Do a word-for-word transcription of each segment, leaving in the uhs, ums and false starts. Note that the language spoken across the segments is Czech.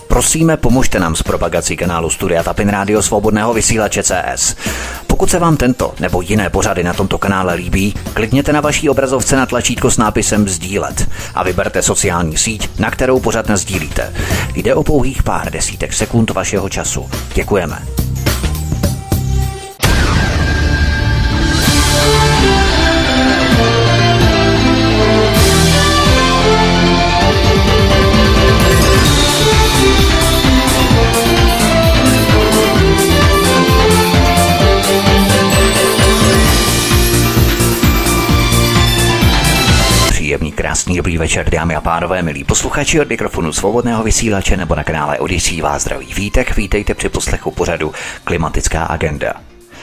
Prosíme, pomožte nám s propagací kanálu Studia Tapin Rádio Svobodného vysílače C S. Pokud se vám tento nebo jiné pořady na tomto kanále líbí, klikněte na vaší obrazovce na tlačítko s nápisem sdílet a vyberte sociální síť, na kterou pořad nasdílíte. Jde o pouhých pár desítek sekund vašeho času. Děkujeme. Příjemný, krásný, dobrý večer, dámy a pánové, milí posluchači, od mikrofonu Svobodného vysílače nebo na kanále Odyssey vás zdraví Vítek, vítejte při poslechu pořadu Klimatická agenda.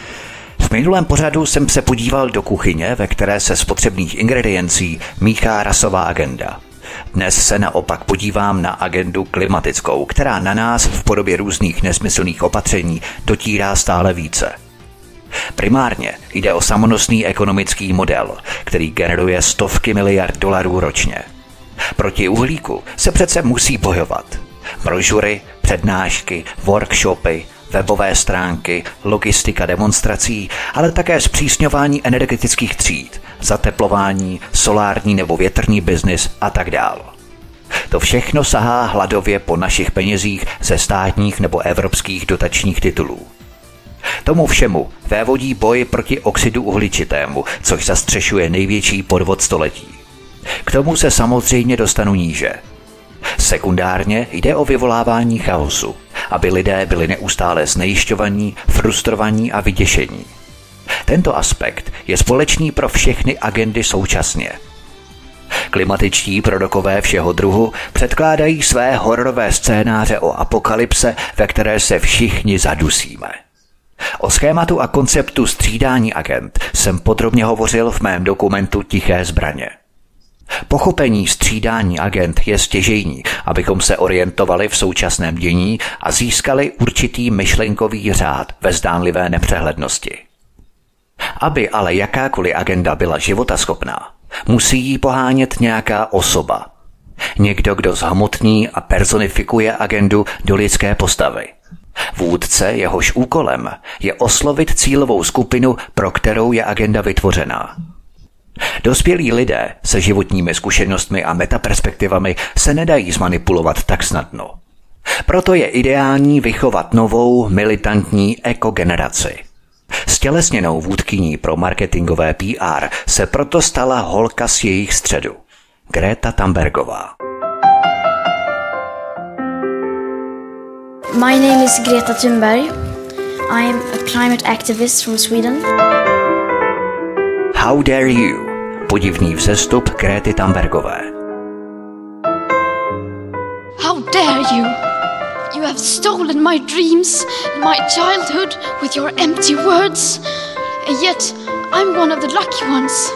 V minulém pořadu jsem se podíval do kuchyně, ve které se z potřebných ingrediencí míchá rasová agenda. Dnes se naopak podívám na agendu klimatickou, která na nás v podobě různých nesmyslných opatření dotírá stále více. Primárně jde o samonosný ekonomický model, který generuje stovky miliard dolarů ročně. Proti uhlíku se přece musí bojovat. Brožury, přednášky, workshopy, webové stránky, logistika demonstrací, ale také zpřísňování energetických tříd, zateplování, solární nebo větrný biznis a tak dál. To všechno sahá hladově po našich penězích ze státních nebo evropských dotačních titulů. Tomu všemu vévodí boj proti oxidu uhličitému, což zastřešuje největší podvod století. K tomu se samozřejmě dostanu níže. Sekundárně jde o vyvolávání chaosu, aby lidé byli neustále znejišťovaní, frustrovaní a vyděšení. Tento aspekt je společný pro všechny agendy současně. Klimatičtí prorokové všeho druhu předkládají své hororové scénáře o apokalypse, ve které se všichni zadusíme. O schématu a konceptu střídání agend jsem podrobně hovořil v mém dokumentu Tiché zbraně. Pochopení střídání agend je stěžejní, abychom se orientovali v současném dění a získali určitý myšlenkový řád ve zdánlivé nepřehlednosti. Aby ale jakákoliv agenda byla životaschopná, musí jí pohánět nějaká osoba. Někdo, kdo zhmotní a personifikuje agendu do lidské postavy. Vůdce, jehož úkolem je oslovit cílovou skupinu, pro kterou je agenda vytvořená. Dospělí lidé se životními zkušenostmi a metaperspektivami se nedají zmanipulovat tak snadno. Proto je ideální vychovat novou, militantní ekogeneraci. Stělesněnou vůdkyní pro marketingové P R se proto stala holka z jejich středu. Greta Thunbergová. My name is Greta Thunberg. I am a climate activist from Sweden. How dare you? Podivný vzestup Grety Thunbergové. How dare you? You have stolen my dreams and my childhood with your empty words. And yet I'm one of the lucky ones.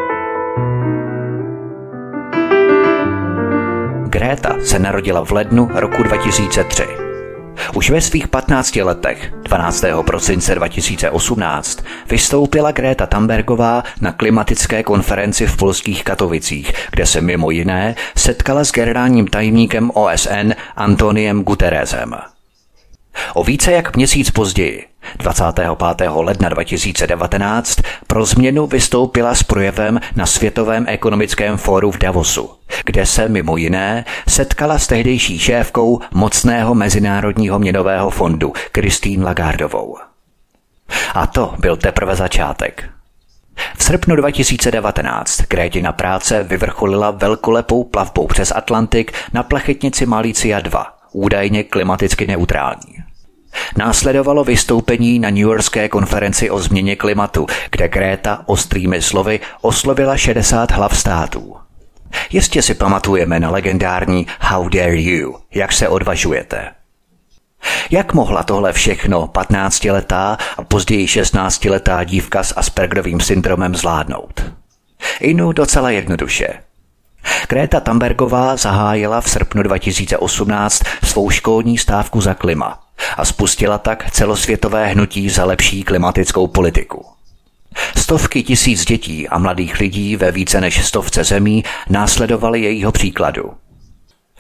Greta se narodila v lednu roku dva tisíce tři. Už ve svých patnácti letech, dvanáctého prosince dva tisíce osmnáct, vystoupila Greta Thunbergová na klimatické konferenci v polských Katovicích, kde se mimo jiné setkala s generálním tajemníkem O S N Antoniem Guterresem. O více jak měsíc později, dvacátého pátého ledna dva tisíce devatenáct, pro změnu vystoupila s projevem na Světovém ekonomickém fóru v Davosu, kde se mimo jiné setkala s tehdejší šéfkou mocného mezinárodního měnového fondu Christine Lagardovou. A to byl teprve začátek. V srpnu dva tisíce devatenáct Grétina práce vyvrcholila velkolepou plavbou přes Atlantik na plachetnici Malicia dva, údajně klimaticky neutrální. Následovalo vystoupení na newyorské konferenci o změně klimatu, kde Greta ostrými slovy oslovila šedesát hlav států. Jistě si pamatujeme na legendární How dare you, jak se odvažujete. Jak mohla tohle všechno patnáctiletá a později šestnáctiletá dívka s Aspergerovým syndromem zvládnout? Inu docela jednoduše. Greta Thunbergová zahájila v srpnu dva tisíce osmnáct svou školní stávku za klima a spustila tak celosvětové hnutí za lepší klimatickou politiku. Stovky tisíc dětí a mladých lidí ve více než stovce zemí následovali jejího příkladu.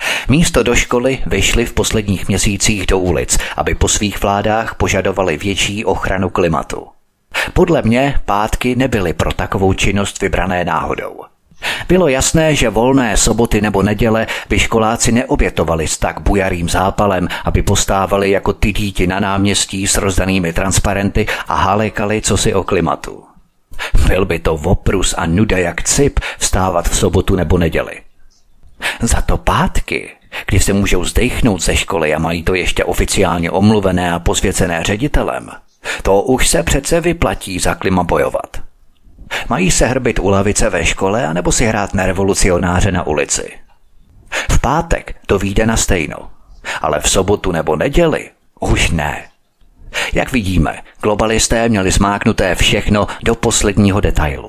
Místo do školy vyšli v posledních měsících do ulic, aby po svých vládách požadovali větší ochranu klimatu. Podle mě pátky nebyly pro takovou činnost vybrané náhodou. Bylo jasné, že volné soboty nebo neděle by školáci neobětovali s tak bujarým zápalem, aby postávali jako ty díti na náměstí s rozdanými transparenty a halekali cosi o klimatu. Byl by to oprus a nuda jak cip vstávat v sobotu nebo neděli. Za to pátky, kdy se můžou zdechnout ze školy a mají to ještě oficiálně omluvené a posvěcené ředitelem, to už se přece vyplatí za klima bojovat. Mají se hrbit u lavice ve škole anebo si hrát na revolucionáře na ulici. V pátek to vyjde na stejno, ale v sobotu nebo neděli už ne. Jak vidíme, globalisté měli smáknuté všechno do posledního detailu.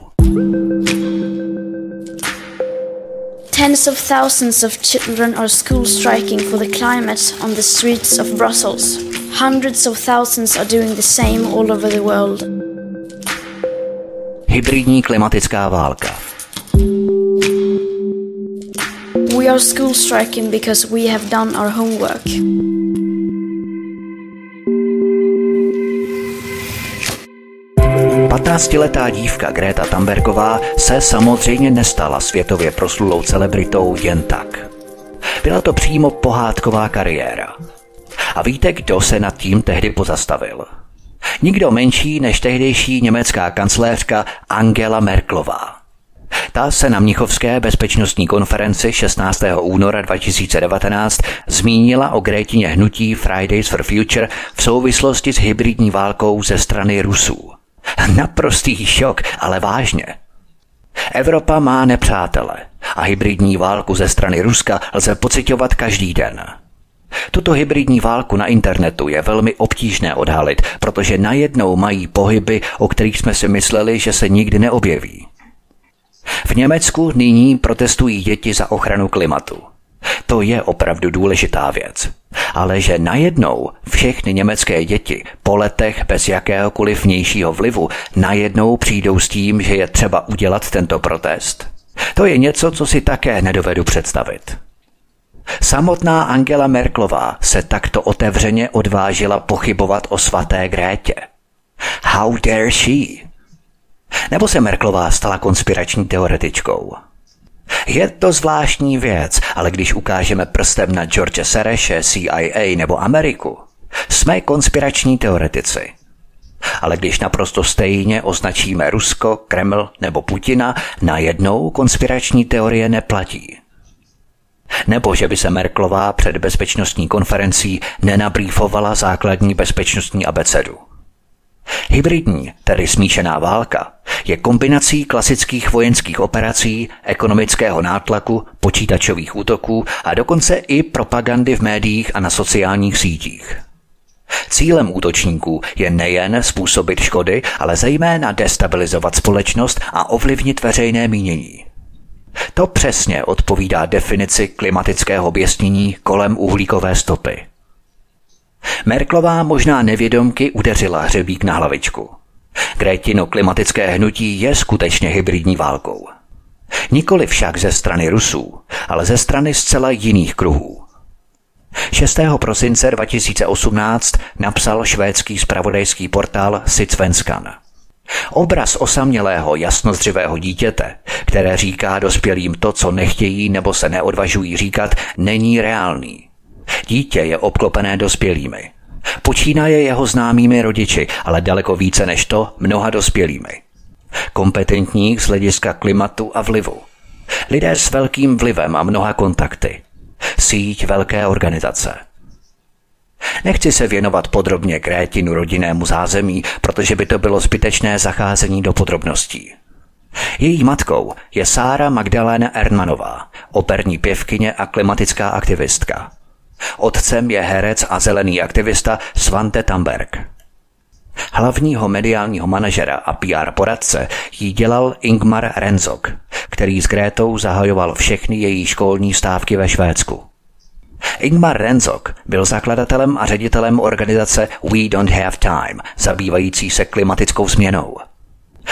Tens of thousands of children are school striking for the climate on the streets of Brussels. Hundreds of thousands are doing the same all over the world. Hybridní klimatická válka. We are school striking because we have done our homework. patnáctiletá dívka Greta Thunbergová se samozřejmě nestala světově proslulou celebritou jen tak. Byla to přímo pohádková kariéra. A víte, kdo se nad tím tehdy pozastavil? Nikdo menší než tehdejší německá kancléřka Angela Merkelová. Ta se na mnichovské bezpečnostní konferenci šestnáctého února dva tisíce devatenáct zmínila o Gretině hnutí Fridays for Future v souvislosti s hybridní válkou ze strany Rusů. Naprostý šok, ale vážně. Evropa má nepřátele a hybridní válku ze strany Ruska lze pociťovat každý den. Tuto hybridní válku na internetu je velmi obtížné odhalit, protože najednou mají pohyby, o kterých jsme si mysleli, že se nikdy neobjeví. V Německu nyní protestují děti za ochranu klimatu. To je opravdu důležitá věc. Ale že najednou všechny německé děti po letech bez jakéhokoliv vnějšího vlivu najednou přijdou s tím, že je třeba udělat tento protest, to je něco, co si také nedovedu představit. Samotná Angela Merkelová se takto otevřeně odvážila pochybovat o svaté Grétě. How dare she? Nebo se Merkelová stala konspirační teoretičkou? Je to zvláštní věc, ale když ukážeme prstem na George Soreše, C I A nebo Ameriku, jsme konspirační teoretici. Ale když naprosto stejně označíme Rusko, Kreml nebo Putina, najednou konspirační teorie neplatí. Nebo že by se Merkelová před bezpečnostní konferencí nenabrýfovala základní bezpečnostní abecedu. Hybridní, tedy smíšená válka, je kombinací klasických vojenských operací, ekonomického nátlaku, počítačových útoků a dokonce i propagandy v médiích a na sociálních sítích. Cílem útočníků je nejen způsobit škody, ale zejména destabilizovat společnost a ovlivnit veřejné mínění. To přesně odpovídá definici klimatického běsnění kolem uhlíkové stopy. Merkelová možná nevědomky udeřila hřebík na hlavičku. Grétino klimatické hnutí je skutečně hybridní válkou. Nikoli však ze strany Rusů, ale ze strany zcela jiných kruhů. šestého prosince dva tisíce osmnáct napsal švédský zpravodajský portál Sydsvenskan. Obraz osamělého jasnozřivého dítěte, které říká dospělým to, co nechtějí nebo se neodvažují říkat, není reálný. Dítě je obklopené dospělými. Počínaje jeho známými rodiči, ale daleko více než to mnoha dospělými. Kompetentních z hlediska klimatu a vlivu. Lidé s velkým vlivem a mnoha kontakty. Síť velké organizace. Nechci se věnovat podrobně Grétinu rodinnému zázemí, protože by to bylo zbytečné zacházení do podrobností. Její matkou je Sára Magdalena Erdmanová, operní pěvkyně a klimatická aktivistka. Otcem je herec a zelený aktivista Svante Thunberg. Hlavního mediálního manažera a P R poradce jí dělal Ingmar Rentzok, který s Grétou zahajoval všechny její školní stávky ve Švédsku. Ingmar Rentzok byl zakladatelem a ředitelem organizace We Don't Have Time, zabývající se klimatickou změnou.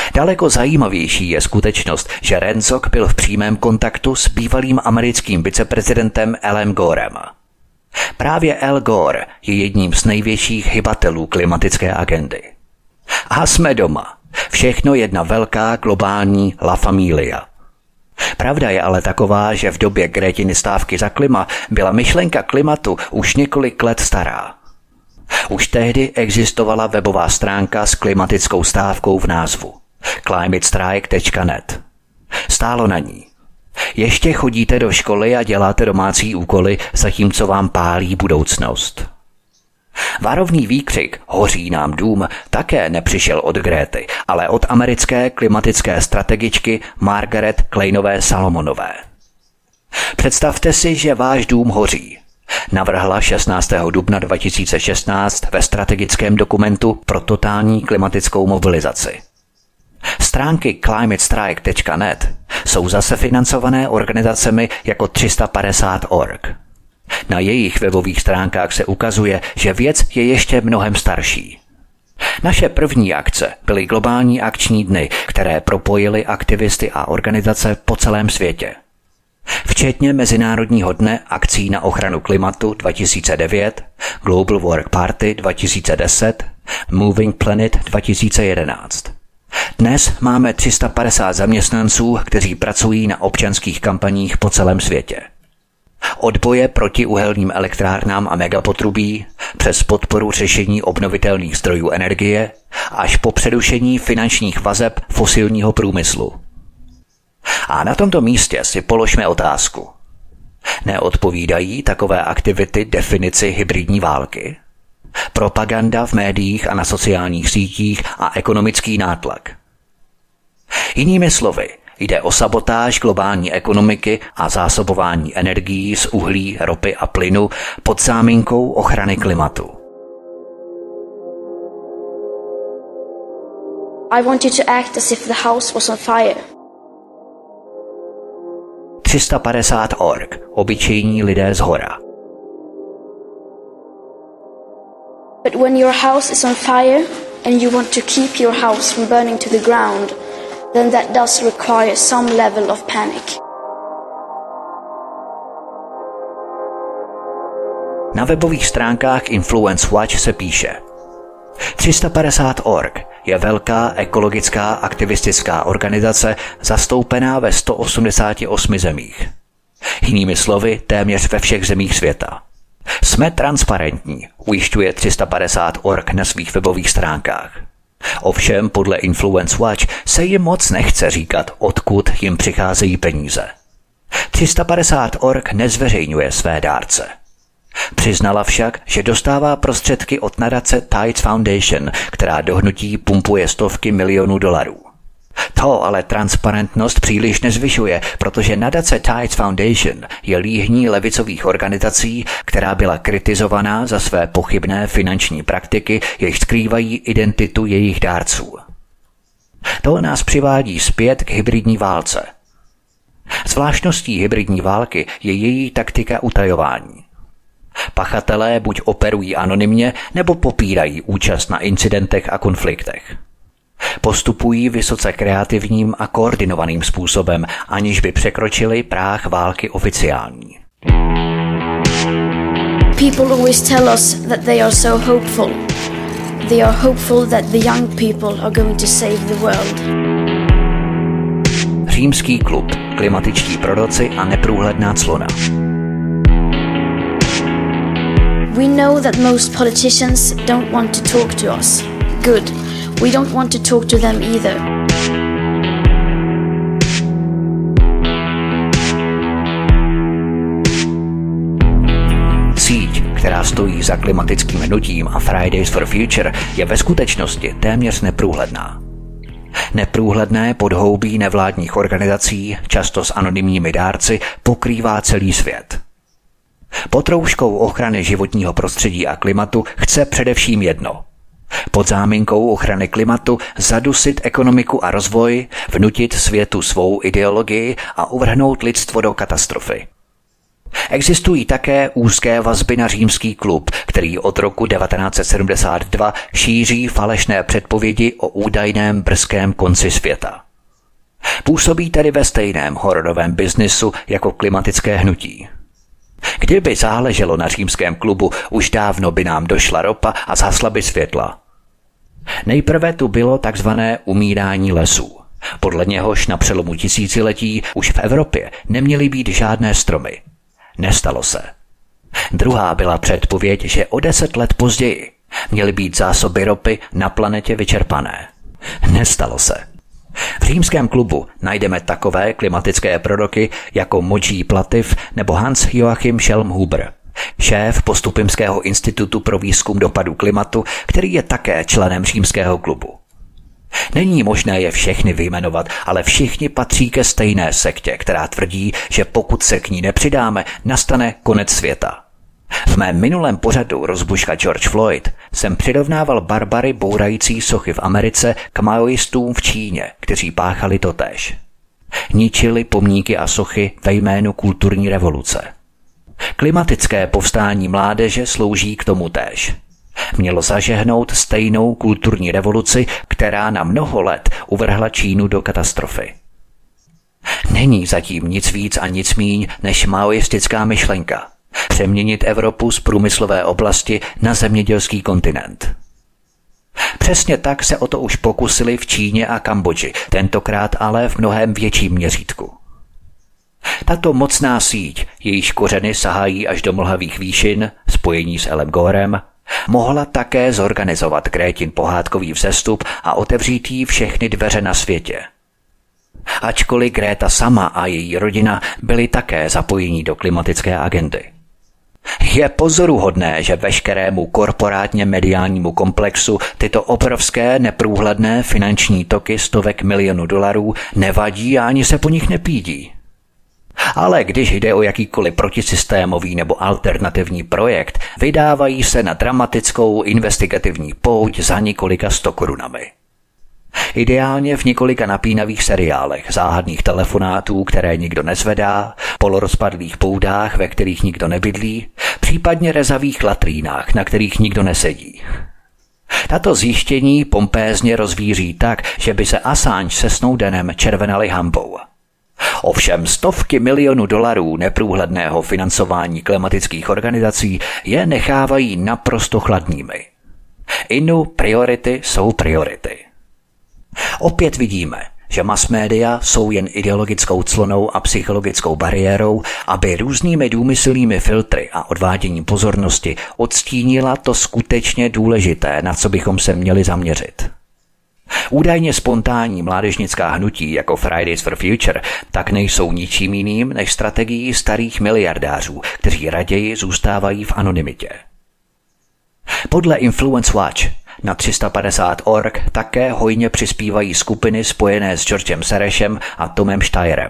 Daleko zajímavější je skutečnost, že Renzog byl v přímém kontaktu s bývalým americkým viceprezidentem Alem Gorem. Právě Al Gore je jedním z největších hybatelů klimatické agendy. A jsme doma. Všechno jedna velká globální La Familia. Pravda je ale taková, že v době Gretiny stávky za klima byla myšlenka klimatu už několik let stará. Už tehdy existovala webová stránka s klimatickou stávkou v názvu climate strike tečka net. Stálo na ní: ještě chodíte do školy a děláte domácí úkoly, zatímco vám pálí budoucnost. Varovný výkřik "hoří nám dům" také nepřišel od Gréty, ale od americké klimatické strategičky Margaret Kleinové Salomonové. Představte si, že váš dům hoří, navrhla šestnáctého dubna dva tisíce šestnáct ve strategickém dokumentu pro totální klimatickou mobilizaci. Stránky climate strike tečka net jsou zase financované organizacemi jako tři sta padesát tečka org. Na jejich webových stránkách se ukazuje, že věc je ještě mnohem starší. Naše první akce byly globální akční dny, které propojily aktivisty a organizace po celém světě. Včetně Mezinárodního dne akcí na ochranu klimatu dva tisíce devět, Global Work Party dva tisíce deset, Moving Planet dva tisíce jedenáct. Dnes máme tři sta padesát zaměstnanců, kteří pracují na občanských kampaních po celém světě. Od boje proti uhelným elektrárnám a megapotrubí, přes podporu řešení obnovitelných zdrojů energie, až po přerušení finančních vazeb fosilního průmyslu. A na tomto místě si položme otázku. Neodpovídají takové aktivity definici hybridní války? Propaganda v médiích a na sociálních sítích a ekonomický nátlak. Jinými slovy, jde o sabotáž globální ekonomiky a zásobování energií z uhlí, ropy a plynu pod záminkou ochrany klimatu. I want you to act as if the house was on fire. tři sta padesát tečka org. Obyčejní lidé z hora. But when your house is on fire and you want to keep your house from burning to the ground, then that does require some level of panic. Na webových stránkách Influence Watch se píše: tři sta padesát tečka org je velká ekologická aktivistická organizace zastoupená ve sto osmdesáti osmi zemích. Jinými slovy, téměř ve všech zemích světa. Jsme transparentní, ujišťuje tři sta padesát tečka org na svých webových stránkách. Ovšem podle Influence Watch se jim moc nechce říkat, odkud jim přicházejí peníze. tři sta padesát tečka org nezveřejňuje své dárce. Přiznala však, že dostává prostředky od nadace Tides Foundation, která do hnutí pumpuje stovky milionů dolarů. To ale transparentnost příliš nezvyšuje, protože nadace Tides Foundation je líhní levicových organizací, která byla kritizovaná za své pochybné finanční praktiky, jež skrývají identitu jejich dárců. To nás přivádí zpět k hybridní válce. Zvláštností hybridní války je její taktika utajování. Pachatelé buď operují anonymně, nebo popírají účast na incidentech a konfliktech. Postupují vysoce kreativním a koordinovaným způsobem, aniž by překročili práh války oficiální. People always tell us that they are so hopeful. They are hopeful that the young people are going to save the world. Římský klub, klimatičtí proroci a neprůhledná clona. We know that most politicians don't want to talk to us. Good. We don't want to talk to them either. Síť, která stojí za klimatickým hnutím a Fridays for Future, je ve skutečnosti téměř neprůhledná. Neprůhledné podhoubí nevládních organizací, často s anonymními dárci, pokrývá celý svět. Pod rouškou ochrany životního prostředí a klimatu chce především jedno. Pod záminkou ochrany klimatu zadusit ekonomiku a rozvoj, vnutit světu svou ideologii a uvrhnout lidstvo do katastrofy. Existují také úzké vazby na Římský klub, který od roku devatenáct set sedmdesát dva šíří falešné předpovědi o údajném brzkém konci světa. Působí tedy ve stejném hororovém biznisu jako klimatické hnutí. Kdyby záleželo na Římském klubu, už dávno by nám došla ropa a zhasla by světla. Nejprve tu bylo takzvané umírání lesů. Podle něhož na přelomu tisíciletí už v Evropě neměly být žádné stromy. Nestalo se. Druhá byla předpověď, že o deset let později měly být zásoby ropy na planetě vyčerpané. Nestalo se. V Římském klubu najdeme takové klimatické proroky jako Modží Plativ nebo Hans Joachim Schelmhuber, šéf Postupimského institutu pro výzkum dopadů klimatu, který je také členem Římského klubu. Není možné je všechny vyjmenovat, ale všichni patří ke stejné sektě, která tvrdí, že pokud se k ní nepřidáme, nastane konec světa. V mém minulém pořadu Rozbuška George Floyd jsem přirovnával barbary bourající sochy v Americe k maoistům v Číně, kteří páchali totéž. Ničili pomníky a sochy ve jménu kulturní revoluce. Klimatické povstání mládeže slouží k tomu též. Mělo zažehnout stejnou kulturní revoluci, která na mnoho let uvrhla Čínu do katastrofy. Není zatím nic víc a nic míň než maoistická myšlenka. Přeměnit Evropu z průmyslové oblasti na zemědělský kontinent. Přesně tak se o to už pokusili v Číně a Kambodži, tentokrát ale v mnohem větším měřítku. Tato mocná síť, jejíž kořeny sahají až do mlhavých výšin, spojení s Elem Gorem, mohla také zorganizovat Grétin pohádkový vzestup a otevřít jí všechny dveře na světě. Ačkoliv Greta sama a její rodina byli také zapojení do klimatické agendy. Je pozoruhodné, že veškerému korporátně mediálnímu komplexu tyto obrovské neprůhledné finanční toky stovek milionů dolarů nevadí a ani se po nich nepídí. Ale když jde o jakýkoliv protisystémový nebo alternativní projekt, vydávají se na dramatickou investigativní pouť za několika stokorunami. Ideálně v několika napínavých seriálech, záhadných telefonátů, které nikdo nezvedá, polorozpadlých poudách, ve kterých nikdo nebydlí, případně rezavých latrínách, na kterých nikdo nesedí. Tato zjištění pompézně rozvíří tak, že by se Assange se Snowdenem červenali hambou. Ovšem stovky milionů dolarů neprůhledného financování klimatických organizací je nechávají naprosto chladnými. Inu priority jsou priority. Opět vidíme, že masmédia jsou jen ideologickou clonou a psychologickou bariérou, aby různými důmyslnými filtry a odváděním pozornosti odstínila to skutečně důležité, na co bychom se měli zaměřit. Údajně spontánní mládežnická hnutí jako Fridays for Future tak nejsou ničím jiným než strategií starých miliardářů, kteří raději zůstávají v anonymitě. Podle Influence Watch na tři sta padesát tečka org také hojně přispívají skupiny spojené s Georgem Sorosem a Tomem Steyerem.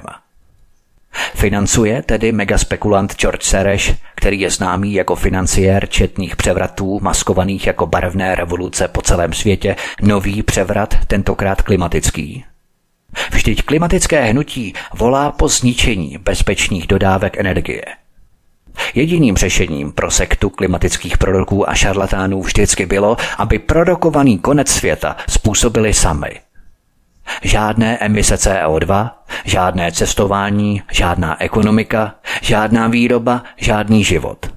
Financuje tedy megaspekulant George Soros, který je známý jako financiér četných převratů maskovaných jako barevné revoluce po celém světě, nový převrat, tentokrát klimatický? Vždyť klimatické hnutí volá po zničení bezpečných dodávek energie. Jediným řešením pro sektu klimatických proroků a šarlatánů vždycky bylo, aby prorokovaný konec světa způsobili sami. Žádné emise C O dva, žádné cestování, žádná ekonomika, žádná výroba, žádný život.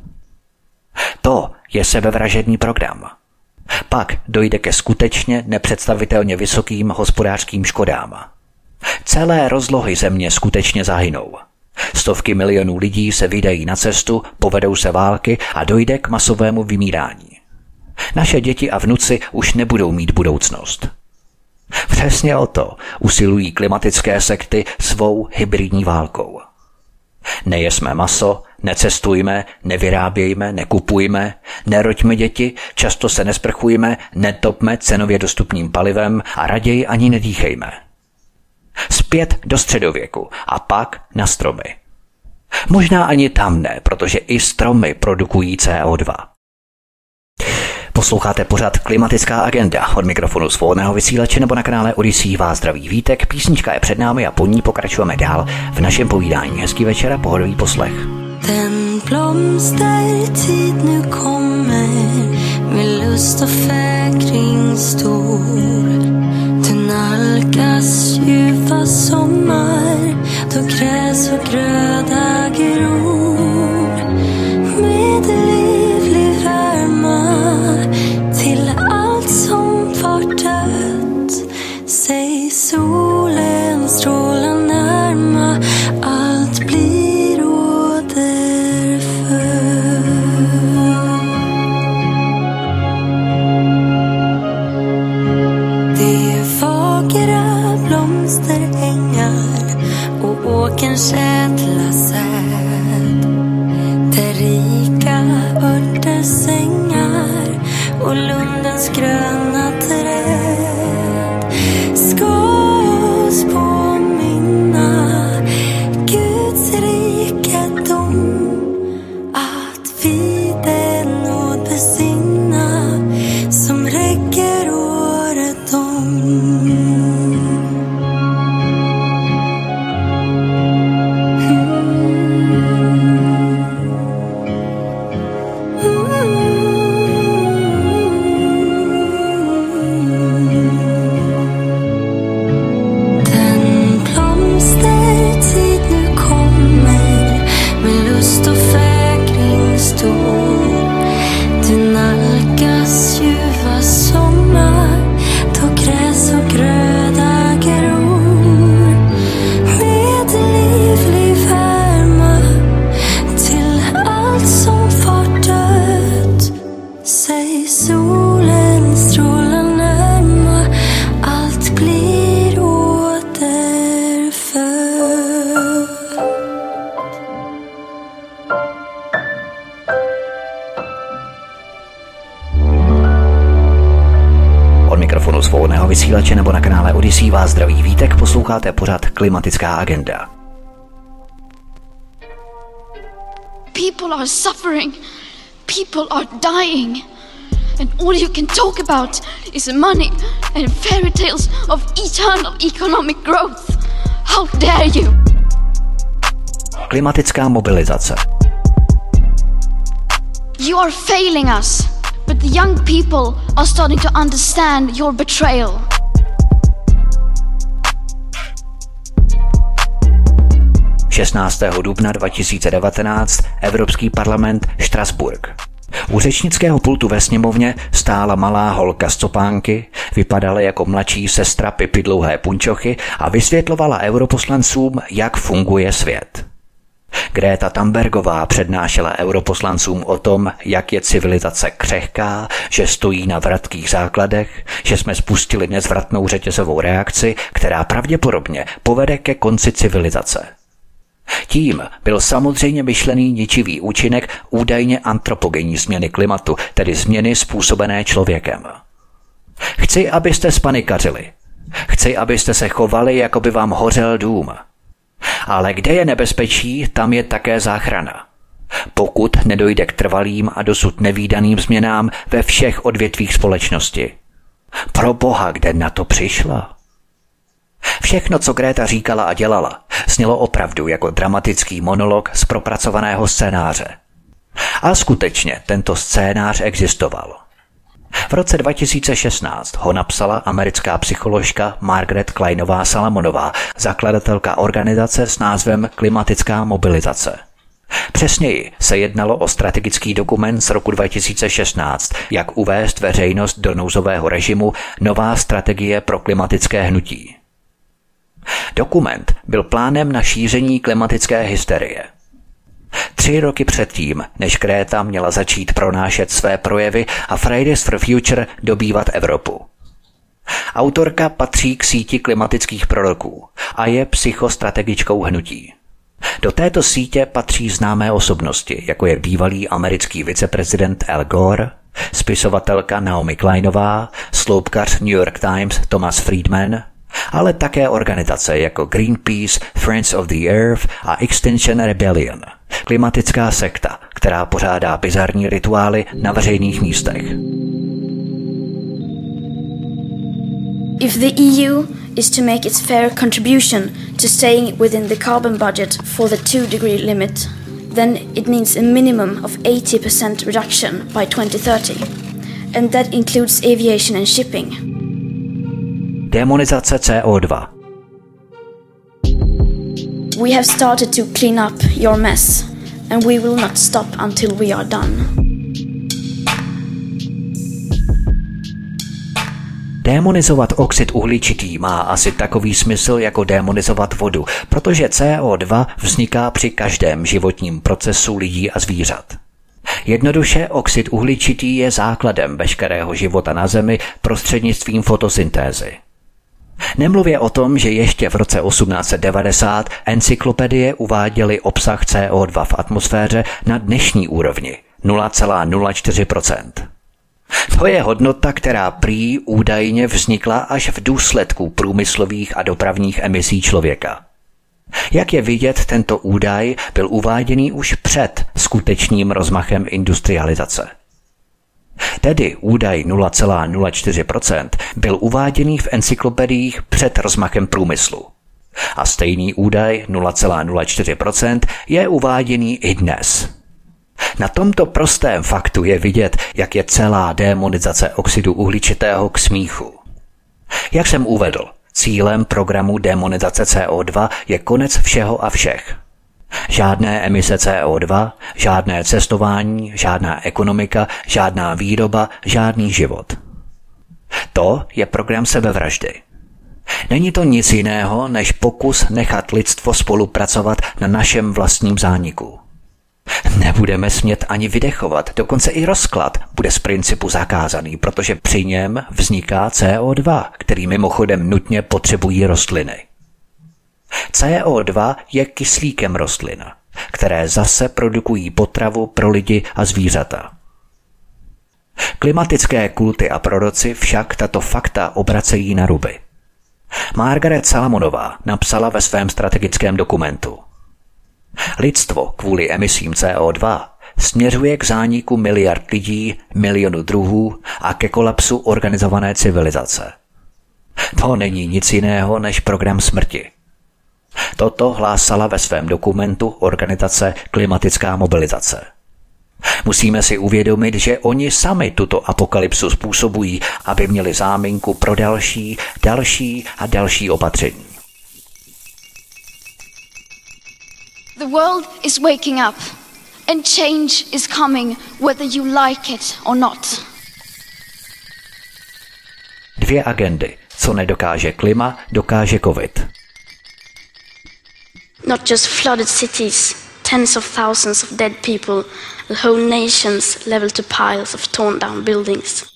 To je sebevražedný program. Pak dojde ke skutečně nepředstavitelně vysokým hospodářským škodám. Celé rozlohy země skutečně zahynou. Stovky milionů lidí se vydají na cestu, povedou se války a dojde k masovému vymírání. Naše děti a vnuci už nebudou mít budoucnost. Přesně o to usilují klimatické sekty svou hybridní válkou. Nejesme maso, necestujme, nevyrábějme, nekupujme, neroďme děti, často se nesprchujme, netopme cenově dostupným palivem a raději ani nedýchejme. Zpět do středověku a pak na stromy. Možná ani tam ne, protože i stromy produkují C O dva. Posloucháte pořad Klimatická agenda. Od mikrofonu svobodného vysílače nebo na kanále Odyssey vás zdraví Vítek. Písnička je před námi a po ní pokračujeme dál v našem povídání. Hezký večer a pohodový poslech. Den blomstertid nu kommer med lust och fägring stor. Du nalkas ljuva sommar då gräs och gröda gror. Med livlig värma till allt som var dött. Säg solen stråla närma, allt blir återfött. Det är fagra blomsterängar och åkerns ädla säd, där rika örtesängar och lundens gröna träd ska oss påminna Guds rikedom, att vi den nåd besinna som räcker året om. Svobodného vysílače nebo na kanále Odyssey vás zdraví Vítek, posloucháte pořad Klimatická agenda. People are suffering. People are dying. And all you can talk about is money and fairy tales of eternal economic growth. How dare you? Klimatická mobilizace. You are failing us. But the young people are starting to understand your betrayal. šestnáctého dubna dva tisíce devatenáct Evropský parlament Štrasburg. U řečnického pultu ve sněmovně stála malá holka z copánky, vypadala jako mladší sestra Pipy Dlouhé punčochy a vysvětlovala europoslancům, jak funguje svět. Greta Thunbergová přednášela europoslancům o tom, jak je civilizace křehká, že stojí na vratkých základech, že jsme spustili nezvratnou řetězovou reakci, která pravděpodobně povede ke konci civilizace. Tím byl samozřejmě myšlený ničivý účinek údajně antropogenní změny klimatu, tedy změny způsobené člověkem. Chci, abyste spanikařili. Chci, abyste se chovali, jako by vám hořel dům. Ale kde je nebezpečí, tam je také záchrana. Pokud nedojde k trvalým a dosud nevídaným změnám ve všech odvětvích společnosti. Pro boha, kde na to přišla? Všechno, co Greta říkala a dělala, znělo opravdu jako dramatický monolog z propracovaného scénáře. A skutečně tento scénář existoval. V roce dva tisíce šestnáct ho napsala americká psycholožka Margaret Kleinová Salamonová, zakladatelka organizace s názvem Klimatická mobilizace. Přesněji se jednalo o strategický dokument z roku dva tisíce šestnáct, jak uvést veřejnost do nouzového režimu Nová strategie pro klimatické hnutí. Dokument byl plánem na šíření klimatické hysterie. Tři roky předtím, než Greta měla začít pronášet své projevy a Fridays for Future dobývat Evropu. Autorka patří k síti klimatických proroků a je psychostrategičkou hnutí. Do této sítě patří známé osobnosti, jako je bývalý americký viceprezident Al Gore, spisovatelka Naomi Kleinová, sloupkař New York Times Thomas Friedman, ale také organizace jako Greenpeace, Friends of the Earth a Extinction Rebellion, klimatická sekta, která pořádá bizarní rituály na veřejných místech. If the E U is to make its fair contribution to staying within the carbon budget for the two degree limit, then it needs a minimum of eighty percent reduction by twenty thirty. And that includes aviation and shipping. Demonizace C O dva. We have started to clean up your mess, and we will not stop until we are done. Démonizovat oxid uhličitý má asi takový smysl jako démonizovat vodu, protože C O dva vzniká při každém životním procesu lidí a zvířat. Jednoduše oxid uhličitý je základem veškerého života na Zemi prostřednictvím fotosyntézy. Nemluvě o tom, že ještě v roce osmnáct set devadesát encyklopedie uváděly obsah C O dva v atmosféře na dnešní úrovni nula celá nula čtyři procenta. To je hodnota, která prý údajně vznikla až v důsledku průmyslových a dopravních emisí člověka. Jak je vidět, tento údaj byl uváděný už před skutečným rozmachem industrializace. Tedy údaj nula celá nula čtyři procenta byl uváděný v encyklopediích před rozmachem průmyslu. A stejný údaj nula celá nula čtyři procenta je uváděný i dnes. Na tomto prostém faktu je vidět, jak je celá démonizace oxidu uhličitého k smíchu. Jak jsem uvedl, cílem programu démonizace C O dva je konec všeho a všech. Žádné emise C O dva, žádné cestování, žádná ekonomika, žádná výroba, žádný život. To je program sebevraždy. Není to nic jiného, než pokus nechat lidstvo spolupracovat na našem vlastním zániku. Nebudeme smět ani vydechovat, dokonce i rozklad bude z principu zakázaný, protože při něm vzniká C O dva, který mimochodem nutně potřebují rostliny. C O dva je kyslíkem rostlin, které zase produkují potravu pro lidi a zvířata. Klimatické kulty a proroci však tato fakta obracejí na ruby. Margaret Salamonová napsala ve svém strategickém dokumentu: lidstvo kvůli emisím C O dva směřuje k zániku miliard lidí, milionu druhů a ke kolapsu organizované civilizace. To není nic jiného než program smrti. Toto hlásala ve svém dokumentu organizace Klimatická mobilizace. Musíme si uvědomit, že oni sami tuto apokalypsu způsobují, aby měli záminku pro další, další a další opatření. The world is waking up, and change is coming whether you like it or not. Dvě agendy. Co nedokáže klima, dokáže covid. Not just flooded cities, tens of thousands of dead people, the whole nations leveled to piles of torn down buildings.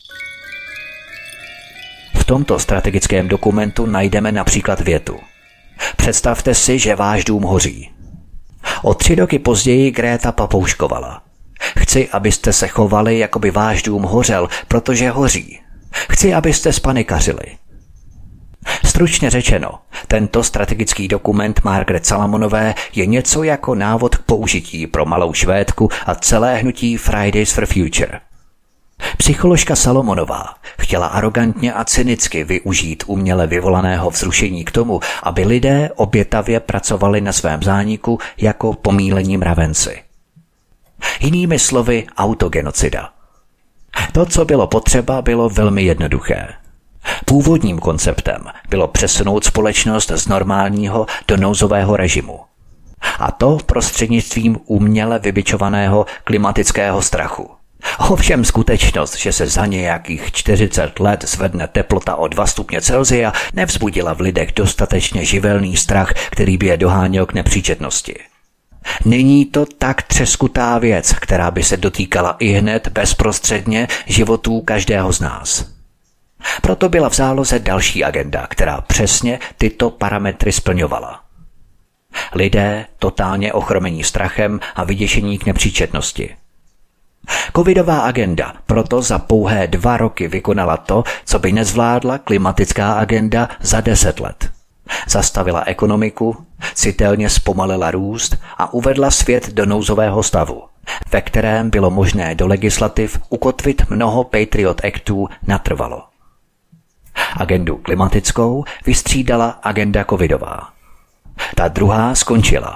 V tomto strategickém dokumentu najdeme například větu: představte si, že váš dům hoří. O tři roky později Greta papouškovala: chci, abyste se chovali, jako by váš dům hořel, protože hoří. Chci, abyste spanikařili. Stručně řečeno, tento strategický dokument Margaret Salamonové je něco jako návod k použití pro malou Švédku a celé hnutí Fridays for Future. Psycholožka Salomonová chtěla arogantně a cynicky využít uměle vyvolaného vzrušení k tomu, aby lidé obětavě pracovali na svém zániku jako pomílení mravenci. Jinými slovy autogenocida. To, co bylo potřeba, bylo velmi jednoduché. Původním konceptem bylo přesunout společnost z normálního do nouzového režimu. A to prostřednictvím uměle vybičovaného klimatického strachu. Ovšem skutečnost, že se za nějakých čtyřicet let zvedne teplota o dva stupně Celsia, nevzbudila v lidech dostatečně živelný strach, který by je doháněl k nepříčetnosti. Není to tak třeskutá věc, která by se dotýkala ihned bezprostředně životů každého z nás. Proto byla v záloze další agenda, která přesně tyto parametry splňovala. Lidé totálně ochromení strachem a vyděšení k nepříčetnosti. Covidová agenda proto za pouhé dva roky vykonala to, co by nezvládla klimatická agenda za deset let. Zastavila ekonomiku, citelně zpomalila růst a uvedla svět do nouzového stavu, ve kterém bylo možné do legislativ ukotvit mnoho Patriot Actů natrvalo. Agendu klimatickou vystřídala agenda covidová. Ta druhá skončila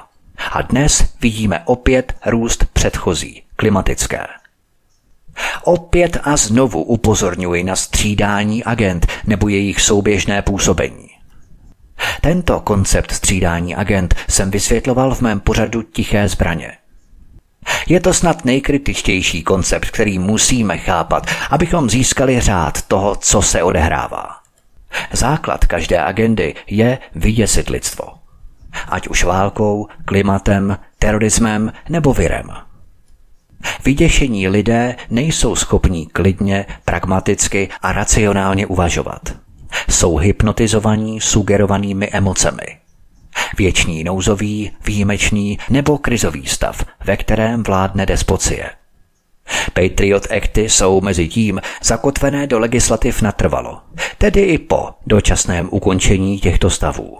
A dnes vidíme opět růst předchozí, klimatické. Opět a znovu upozorňuji na střídání agend nebo jejich souběžné působení. Tento koncept střídání agend jsem vysvětloval v mém pořadu Tiché zbraně. Je to snad nejkritičtější koncept, který musíme chápat, abychom získali řád toho, co se odehrává. Základ každé agendy je vyděsit lidstvo. Ať už válkou, klimatem, terorismem nebo virem. Vyděšení lidé nejsou schopní klidně, pragmaticky a racionálně uvažovat. Jsou hypnotizovaní sugerovanými emocemi. Věčný nouzový, výjimečný nebo krizový stav, ve kterém vládne despocie. Patriot Acty jsou mezi tím zakotvené do legislativ natrvalo, tedy i po dočasném ukončení těchto stavů.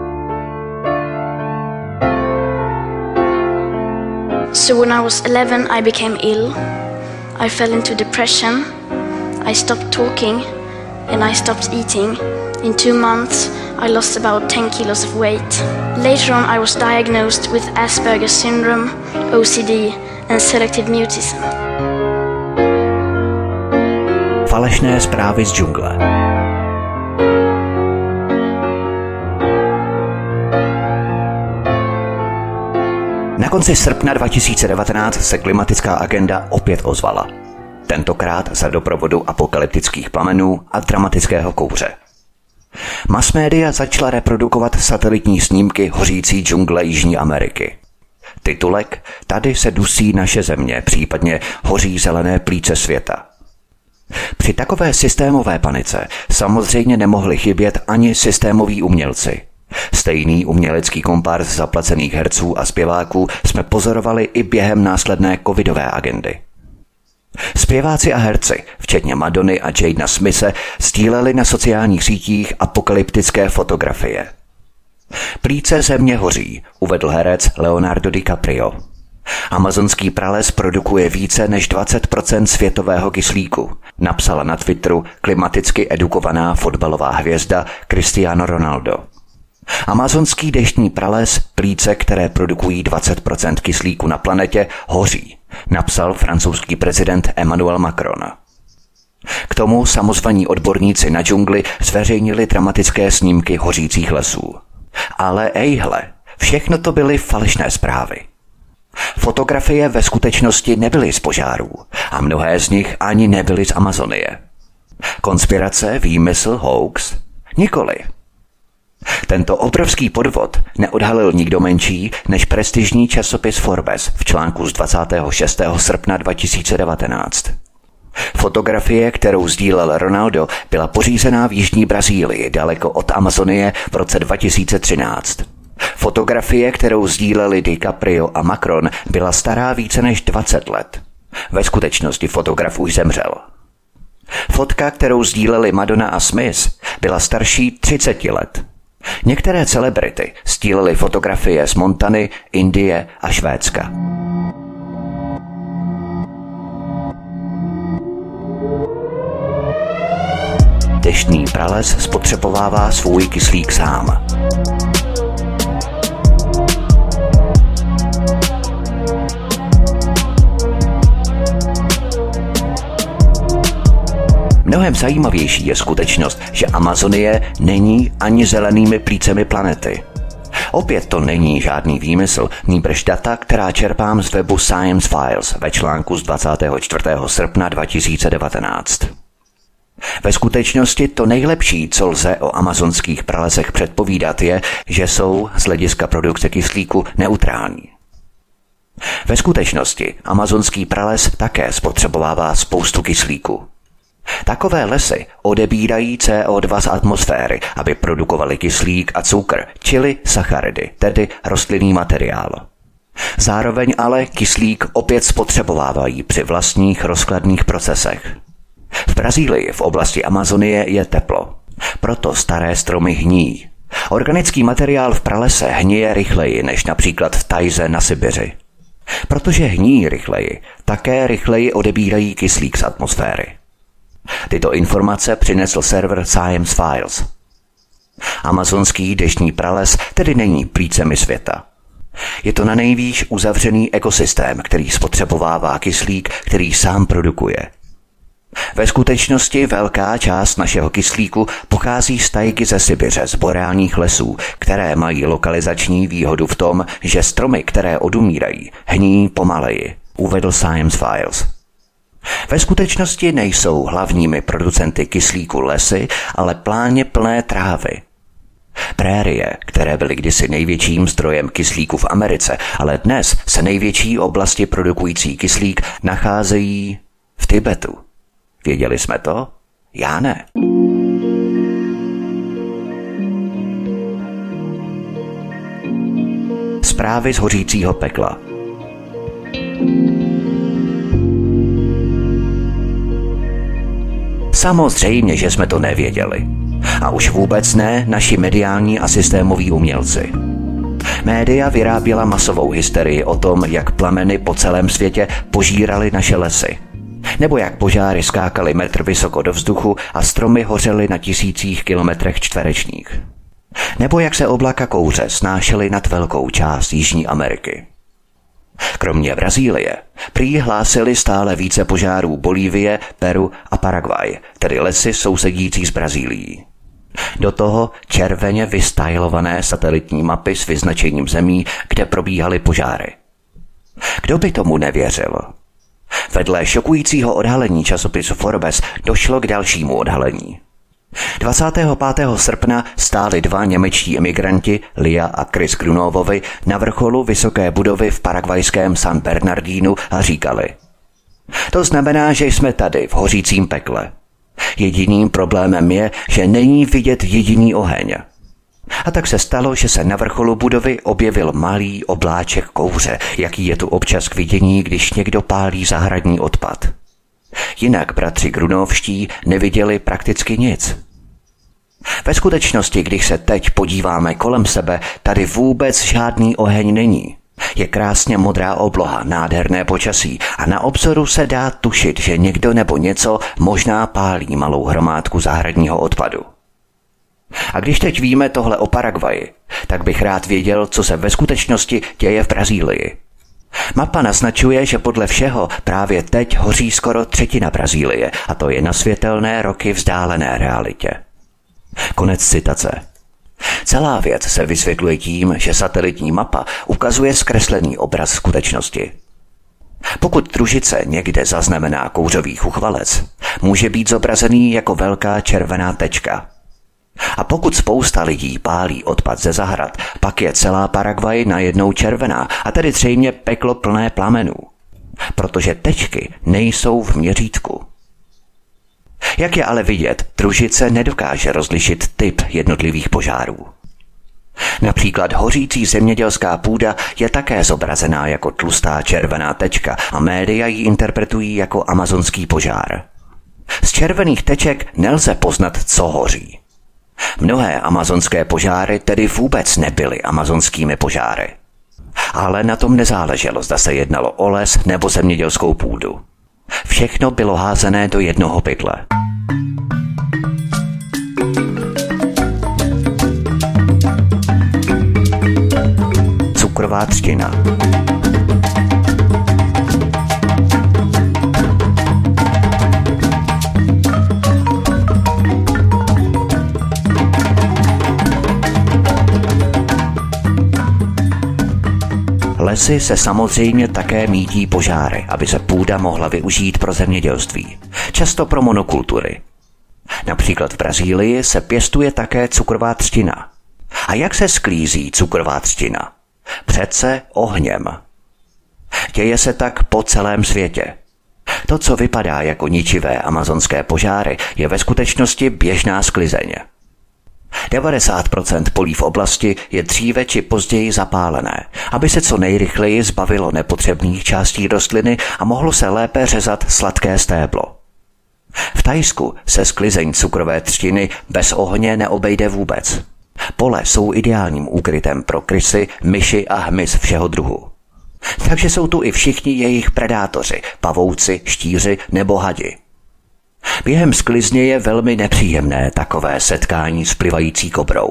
So when I was eleven, I became ill. I fell into depression. I stopped talking and I stopped eating. In two months, I lost about ten kilos of weight. Later on, I was diagnosed with Asperger's syndrome, O C D and selective mutism. Falešné zprávy z džungle. Na konci srpna dva tisíce devatenáct se klimatická agenda opět ozvala. Tentokrát za doprovodu apokalyptických plamenů a dramatického kouře. Masmédia začala reprodukovat satelitní snímky hořící džungle Jižní Ameriky. Titulek Tady se dusí naše země, případně hoří zelené plíce světa. Při takové systémové panice samozřejmě nemohli chybět ani systémoví umělci. Stejný umělecký kompárs zaplacených herců a zpěváků jsme pozorovali i během následné covidové agendy. Zpěváci a herci, včetně Madony a Jadena Smithe, sdíleli na sociálních sítích apokalyptické fotografie. Plíce země hoří, uvedl herec Leonardo DiCaprio. Amazonský prales produkuje více než dvacet procent světového kyslíku, napsala na Twitteru klimaticky edukovaná fotbalová hvězda Cristiano Ronaldo. Amazonský deštný prales, plíce, které produkují dvacet procent kyslíku na planetě, hoří, napsal francouzský prezident Emmanuel Macron. K tomu samozvaní odborníci na džungli zveřejnili dramatické snímky hořících lesů. Ale ejhle, všechno to byly falešné zprávy. Fotografie ve skutečnosti nebyly z požárů a mnohé z nich ani nebyly z Amazonie. Konspirace, výmysl, hoax? Nikoli. Tento obrovský podvod neodhalil nikdo menší než prestižní časopis Forbes v článku z dvacátého šestého srpna dva tisíce devatenáct. Fotografie, kterou sdílel Ronaldo, byla pořízená v jižní Brazílii, daleko od Amazonie v roce dva tisíce třináct. Fotografie, kterou sdíleli DiCaprio a Macron, byla stará více než dvacet let. Ve skutečnosti fotograf už zemřel. Fotka, kterou sdíleli Madonna a Smith, byla starší třicet let. Některé celebrity sdílely fotografie z Montany, Indie a Švédska. Deštný prales spotřebovává svůj kyslík sám. Mnohem zajímavější je skutečnost, že Amazonie není ani zelenými plícemi planety. Opět to není žádný výmysl, nýbrž data, která čerpám z webu Science Files ve článku z dvacátého čtvrtého srpna dva tisíce devatenáct. Ve skutečnosti to nejlepší, co lze o amazonských pralesech předpovídat, je, že jsou z hlediska produkce kyslíku neutrální. Ve skutečnosti amazonský prales také spotřebovává spoustu kyslíku. Takové lesy odebírají C O dva z atmosféry, aby produkovaly kyslík a cukr, čili sacharidy, tedy rostlinný materiál. Zároveň ale kyslík opět spotřebovávají při vlastních rozkladných procesech. V Brazílii v oblasti Amazonie je teplo, proto staré stromy hníjí. Organický materiál v pralese hníje rychleji než například v tajze na Sibiři. Protože hníjí rychleji, také rychleji odebírají kyslík z atmosféry. Tyto informace přinesl server Science Files. Amazonský deštný prales tedy není plícemi světa. Je to na nejvýš uzavřený ekosystém, který spotřebovává kyslík, který sám produkuje. Ve skutečnosti velká část našeho kyslíku pochází z tajky ze Sibiře, z boreálních lesů, které mají lokalizační výhodu v tom, že stromy, které odumírají, hní pomaleji, uvedl Science Files. Ve skutečnosti nejsou hlavními producenty kyslíku lesy, ale pláně plné trávy. Prérie, které byly kdysi největším zdrojem kyslíku v Americe, ale dnes se největší oblasti produkující kyslík nacházejí v Tibetu. Věděli jsme to? Já ne. Zprávy z hořícího pekla. Samozřejmě, že jsme to nevěděli. A už vůbec ne naši mediální a systémoví umělci. Média vyráběla masovou hysterii o tom, jak plameny po celém světě požíraly naše lesy. Nebo jak požáry skákaly metr vysoko do vzduchu a stromy hořely na tisících kilometrech čtverečních. Nebo jak se oblaka kouře snášely nad velkou část Jižní Ameriky. Kromě Brazílie prý hlásili stále více požárů Bolívie, Peru a Paraguay, tedy lesy sousedící s Brazílií. Do toho červeně vystylované satelitní mapy s vyznačením zemí, kde probíhaly požáry. Kdo by tomu nevěřil? Vedle šokujícího odhalení časopisu Forbes došlo k dalšímu odhalení. dvacátého pátého srpna stáli dva němečtí emigranti, Lia a Chris Grunovovi, na vrcholu vysoké budovy v paraguajském San Bernardínu a říkali: to znamená, že jsme tady v hořícím pekle. Jediným problémem je, že není vidět jediný oheň. A tak se stalo, že se na vrcholu budovy objevil malý obláček kouře, jaký je tu občas k vidění, když někdo pálí zahradní odpad. Jinak bratři Grunovští neviděli prakticky nic. Ve skutečnosti, když se teď podíváme kolem sebe, tady vůbec žádný oheň není. Je krásně modrá obloha, nádherné počasí a na obzoru se dá tušit, že někdo nebo něco možná pálí malou hromádku zahradního odpadu. A když teď víme tohle o Paraguaji, tak bych rád věděl, co se ve skutečnosti děje v Brazílii. Mapa naznačuje, že podle všeho právě teď hoří skoro třetina Brazílie a to je na světelné roky vzdálené realitě. Konec citace. Celá věc se vysvětluje tím, že satelitní mapa ukazuje zkreslený obraz skutečnosti. Pokud družice někde zaznamená kouřový chuchvalec, může být zobrazený jako velká červená tečka. A pokud spousta lidí pálí odpad ze zahrad, pak je celá Paraguay najednou červená a tedy zřejmě peklo plné plamenů. Protože tečky nejsou v měřítku. Jak je ale vidět, družice nedokáže rozlišit typ jednotlivých požárů. Například hořící zemědělská půda je také zobrazená jako tlustá červená tečka a média ji interpretují jako amazonský požár. Z červených teček nelze poznat, co hoří. Mnohé amazonské požáry tedy vůbec nebyly amazonskými požáry. Ale na tom nezáleželo, zda se jednalo o les nebo zemědělskou půdu. Všechno bylo házené do jednoho pytle. Cukrová třtina. Lesy se samozřejmě také mítí požáry, aby se půda mohla využít pro zemědělství, často pro monokultury. Například v Brazílii se pěstuje také cukrová třtina. A jak se sklízí cukrová třtina? Přece ohněm. Děje se tak po celém světě. To, co vypadá jako ničivé amazonské požáry, je ve skutečnosti běžná sklizeň. devadesát procent polí v oblasti je dříve či později zapálené, aby se co nejrychleji zbavilo nepotřebných částí rostliny a mohlo se lépe řezat sladké stéblo. V Thajsku se sklizeň cukrové třtiny bez ohně neobejde vůbec. Pole jsou ideálním úkrytem pro krysy, myši a hmyz všeho druhu. Takže jsou tu i všichni jejich predátoři, pavouci, štíři nebo hadi. Během sklizně je velmi nepříjemné takové setkání s plivající kobrou.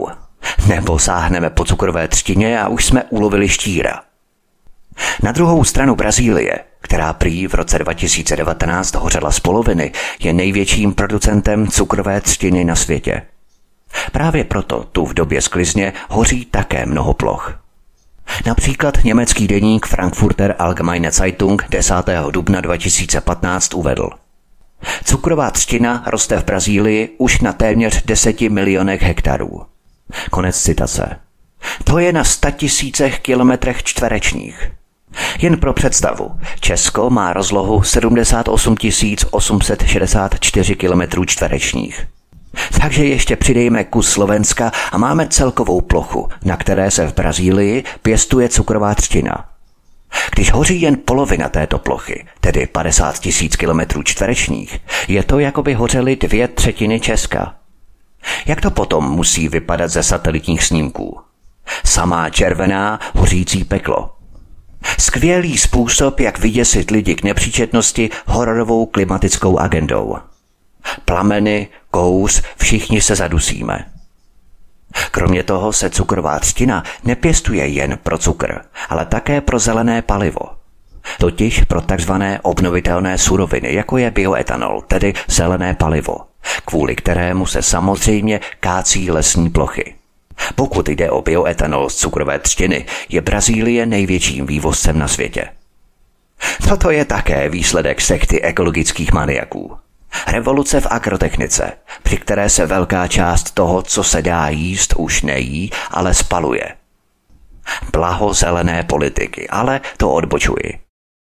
Nebo sáhneme po cukrové třtině a už jsme ulovili štíra. Na druhou stranu Brazílie, která prý v roce dva tisíce devatenáct hořela z poloviny, je největším producentem cukrové třtiny na světě. Právě proto tu v době sklizně hoří také mnoho ploch. Například německý deník Frankfurter Allgemeine Zeitung desátého dubna dva tisíce patnáct uvedl: cukrová třtina roste v Brazílii už na téměř deseti milionech hektarů. Konec citace. To je na statisícech kilometrech čtverečních. Jen pro představu, Česko má rozlohu sedmdesát osm tisíc osm set šedesát čtyři kilometrů čtverečních. Takže ještě přidejme kus Slovenska a máme celkovou plochu, na které se v Brazílii pěstuje cukrová třtina. Když hoří jen polovina této plochy, tedy padesát tisíc kilometrů čtverečních, je to, jako by hořely dvě třetiny Česka. Jak to potom musí vypadat ze satelitních snímků? Samá červená hořící peklo. Skvělý způsob, jak vyděsit lidi k nepříčetnosti hororovou klimatickou agendou. Plameny, kouř, všichni se zadusíme. Kromě toho se cukrová třtina nepěstuje jen pro cukr, ale také pro zelené palivo. Totiž pro takzvané obnovitelné suroviny, jako je bioetanol, tedy zelené palivo, kvůli kterému se samozřejmě kácí lesní plochy. Pokud jde o bioetanol z cukrové třtiny, je Brazílie největším vývozcem na světě. Toto je také výsledek sekty ekologických maniaků. Revoluce v agrotechnice, při které se velká část toho, co se dá jíst, už nejí, ale spaluje. Blaho zelené politiky, ale to odbočuji.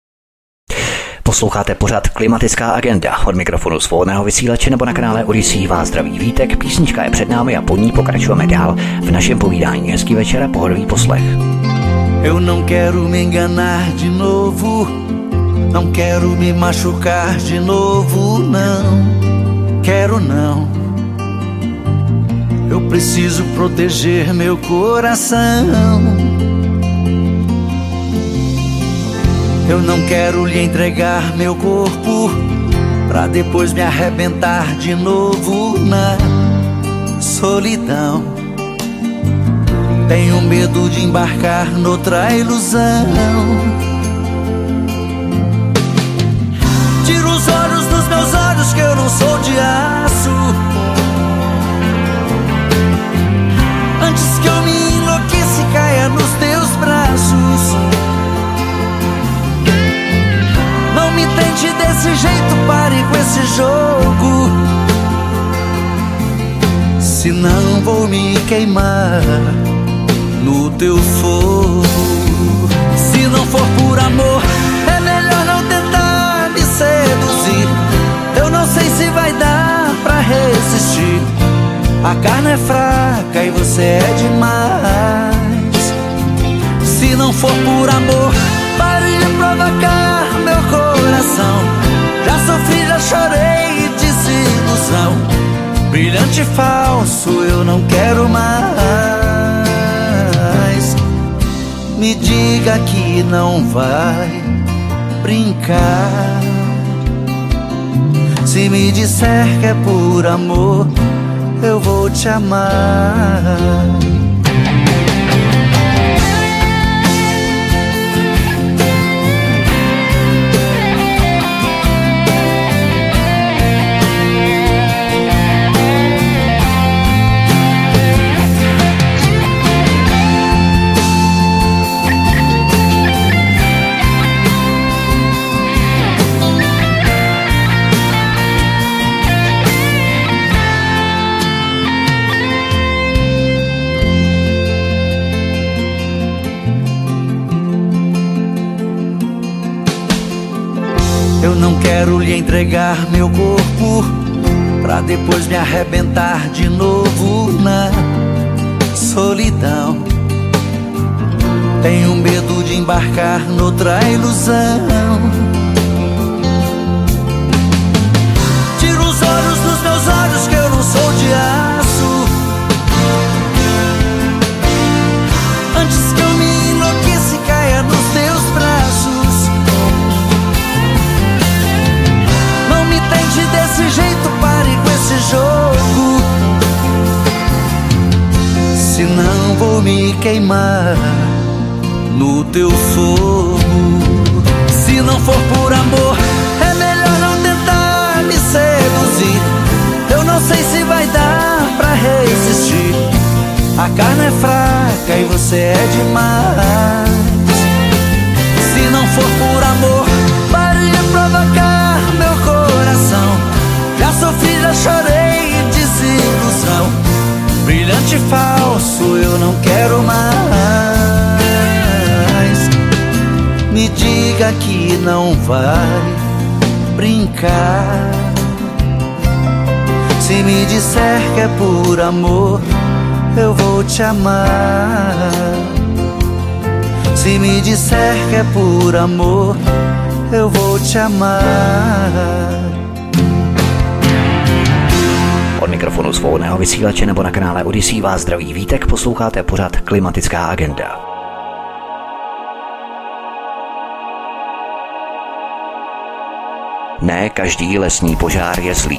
Posloucháte pořad Klimatická agenda. Od mikrofonu svobodného vysílače nebo na kanále Odyssey vás zdraví Vítek. Písnička je před námi a po ní pokračujeme dál v našem povídání. Hezký večer a pohodový poslech. Eu não quero me enganar de novo, não quero me machucar de novo, não quero não. Eu preciso proteger meu coração. Eu não quero lhe entregar meu corpo pra depois me arrebentar de novo na solidão. Tenho medo de embarcar noutra ilusão. Tira os olhos dos meus olhos que eu não sou de aço, antes que eu me enlouqueça e caia nos teus braços. Não me tente desse jeito, pare com esse jogo, senão vou me queimar no teu fogo. Se não for por amor, é melhor não tentar me seduzir. Eu não sei se vai dar pra resistir. A carne é fraca e você é demais. Se não for por amor, pare de provocar meu coração. Já sofri, já chorei, desilusão. Brilhante e falso eu não quero mais. Me diga que não vai brincar. Se me disser que é por amor, eu vou te amar. Eu não quero lhe entregar meu corpo pra depois me arrebentar de novo na solidão. Tenho medo de embarcar noutra ilusão. Tira os olhos dos meus olhos que eu não sou de aço, antes que eu me enlouqueça e caia nos teus braços. Desse jeito, pare com esse jogo, senão vou me queimar no teu fogo. Se não for por amor, é melhor não tentar me seduzir. Eu não sei se vai dar pra resistir. A carne é fraca e você é demais. Se não for por amor, pare de provocar meu coração. Já sofri, já chorei, desilusão. Brilhante falso, eu não quero mais. Me diga que não vai brincar. Se me disser que é por amor, eu vou te amar. Se me disser que é por amor, eu vou te amar. Od mikrofonu svobodného vysílače nebo na kanále Odyssey vás zdraví Vítek, posloucháte pořad Klimatická agenda. Ne každý lesní požár je zlý.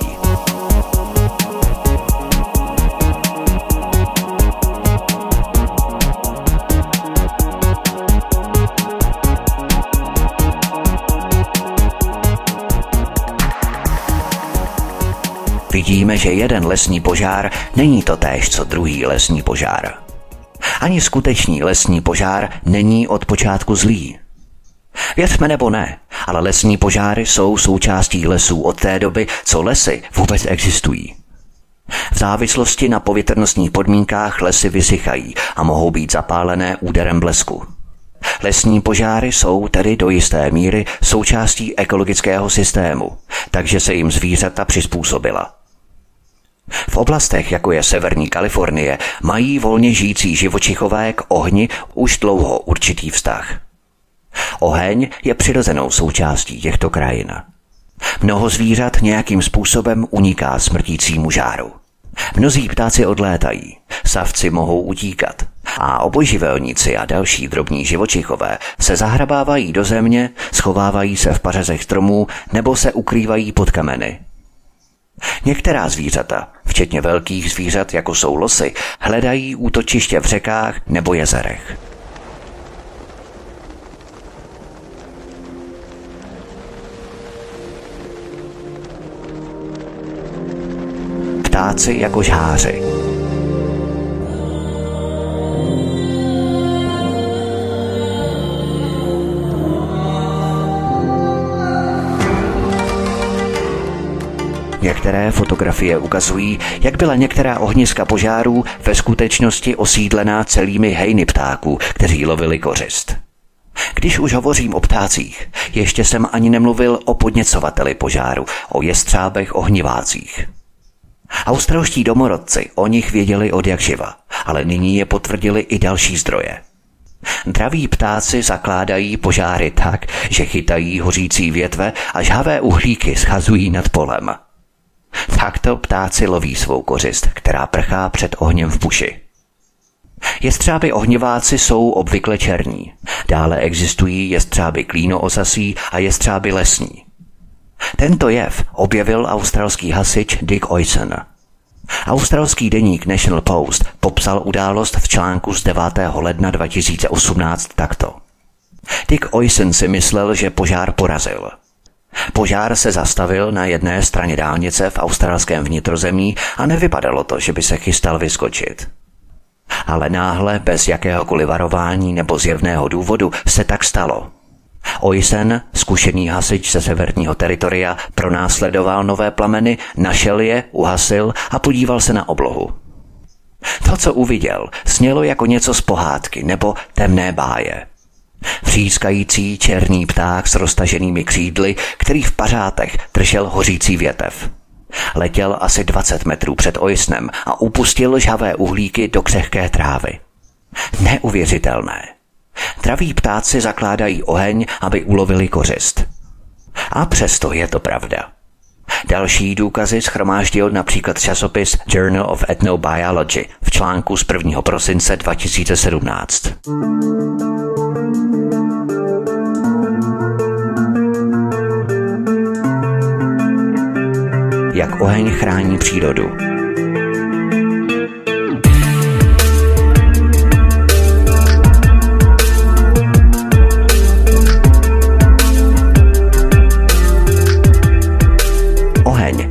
Vidíme, že jeden lesní požár není totéž, co druhý lesní požár. Ani skutečný lesní požár není od počátku zlý. Věřme nebo ne, ale lesní požáry jsou součástí lesů od té doby, co lesy vůbec existují. V závislosti na povětrnostních podmínkách lesy vysychají a mohou být zapálené úderem blesku. Lesní požáry jsou tedy do jisté míry součástí ekologického systému, takže se jim zvířata přizpůsobila. V oblastech, jako je severní Kalifornie, mají volně žijící živočichové k ohni už dlouho určitý vztah. Oheň je přirozenou součástí těchto krajin. Mnoho zvířat nějakým způsobem uniká smrtícímu žáru. Mnozí ptáci odlétají, savci mohou utíkat a obojživelníci a další drobní živočichové se zahrabávají do země, schovávají se v pařezech stromů nebo se ukrývají pod kameny. Některá zvířata, včetně velkých zvířat, jako jsou losy, hledají útočiště v řekách nebo jezerech. Ptáci jako žháři. Některé fotografie ukazují, jak byla některá ohniska požárů ve skutečnosti osídlená celými hejny ptáků, kteří lovili kořist. Když už hovořím o ptácích, ještě jsem ani nemluvil o podněcovateli požáru, o jestřábech ohnivácích. Australští domorodci o nich věděli odjakživa, ale nyní je potvrdili i další zdroje. Draví ptáci zakládají požáry tak, že chytají hořící větve a žhavé uhlíky schazují nad polem. Takto ptáci loví svou kořist, která prchá před ohněm v buši. Jestřáby ohniváci jsou obvykle černí. Dále existují jestřáby klínoosasí a jestřáby lesní. Tento jev objevil australský hasič Dick Oysen. Australský deník National Post popsal událost v článku z devátého ledna dva tisíce osmnáct takto. Dick Oysen si myslel, že požár porazil. Požár se zastavil na jedné straně dálnice v australském vnitrozemí a nevypadalo to, že by se chystal vyskočit. Ale náhle, bez jakéhokoliv varování nebo zjevného důvodu, se tak stalo. Oysen, zkušený hasič ze severního teritoria, pronásledoval nové plameny, našel je, uhasil a podíval se na oblohu. To, co uviděl, snělo jako něco z pohádky nebo temné báje. Vřískající černý pták s roztaženými křídly, který v pařátech držel hořící větev. Letěl asi dvacet metrů před Oysenem a upustil žhavé uhlíky do křehké trávy. Neuvěřitelné. Draví ptáci zakládají oheň, aby ulovili kořist. A přesto je to pravda. Další důkazy shromáždil například časopis Journal of Ethnobiology v článku z prvního prosince dva tisíce sedmnáct. Jak oheň chrání přírodu.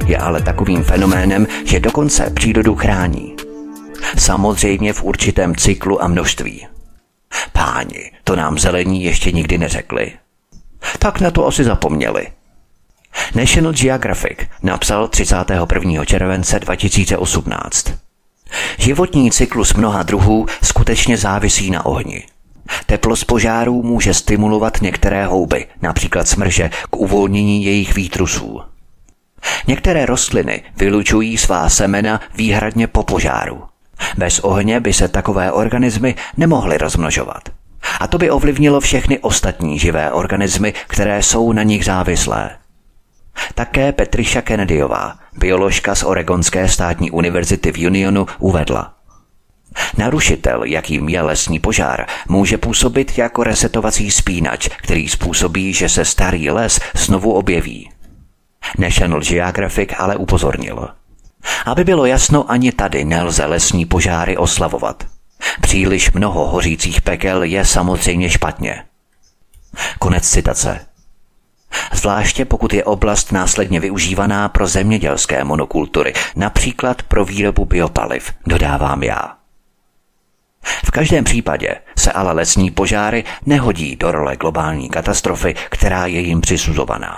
je ale takovým fenoménem, že dokonce přírodu chrání. Samozřejmě v určitém cyklu a množství. Páni, to nám zelení ještě nikdy neřekli. Tak na to asi zapomněli. National Geographic napsal třicátého prvního července dva tisíce osmnáct. Životní cyklus mnoha druhů skutečně závisí na ohni. Teplo z požárů může stimulovat některé houby, například smrže, k uvolnění jejich výtrusů. Některé rostliny vylučují svá semena výhradně po požáru. Bez ohně by se takové organismy nemohly rozmnožovat. A to by ovlivnilo všechny ostatní živé organismy, které jsou na nich závislé. Také Patricia Kennedyová, bioložka z Oregonské státní univerzity v Unionu, uvedla: narušitel, jakým je lesní požár, může působit jako resetovací spínač, který způsobí, že se starý les znovu objeví. National Geographic ale upozornil: aby bylo jasno, ani tady nelze lesní požáry oslavovat. Příliš mnoho hořících pekel je samozřejmě špatně. Konec citace. Zvláště pokud je oblast následně využívaná pro zemědělské monokultury, například pro výrobu biopaliv, dodávám já. V každém případě se ale lesní požáry nehodí do role globální katastrofy, která je jim přisuzovaná.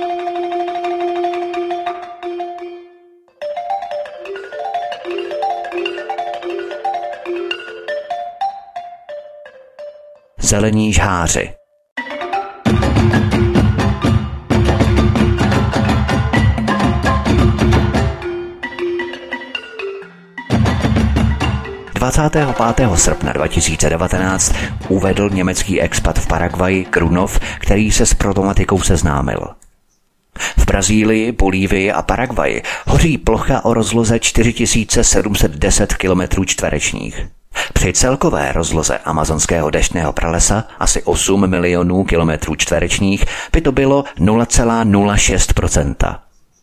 Zelení žháři. dvacátého pátého srpna dva tisíce devatenáct uvedl německý expat v Paraguayi Grunov, který se s problematikou seznámil. V Brazílii, Bolívii a Paraguayi hoří plocha o rozloze čtyři tisíce sedm set deset kilometrů čtverečních. Při celkové rozloze amazonského deštného pralesa asi osm milionů kilometrů čtverečních by to bylo nula celá nula šest procenta.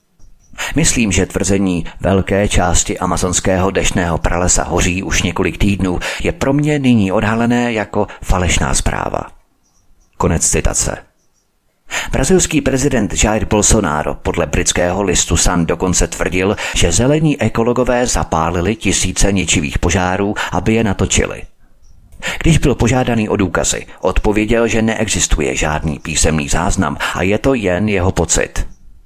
Myslím, že tvrzení velké části amazonského deštného pralesa hoří už několik týdnů je pro mě nyní odhalené jako falešná zpráva. Konec citace. Brazilský prezident Jair Bolsonaro podle britského listu Sun dokonce tvrdil, že zelení ekologové zapálili tisíce ničivých požárů, aby je natočili. Když byl požádaný o důkazy, odpověděl, že neexistuje žádný písemný záznam a je to jen jeho pocit.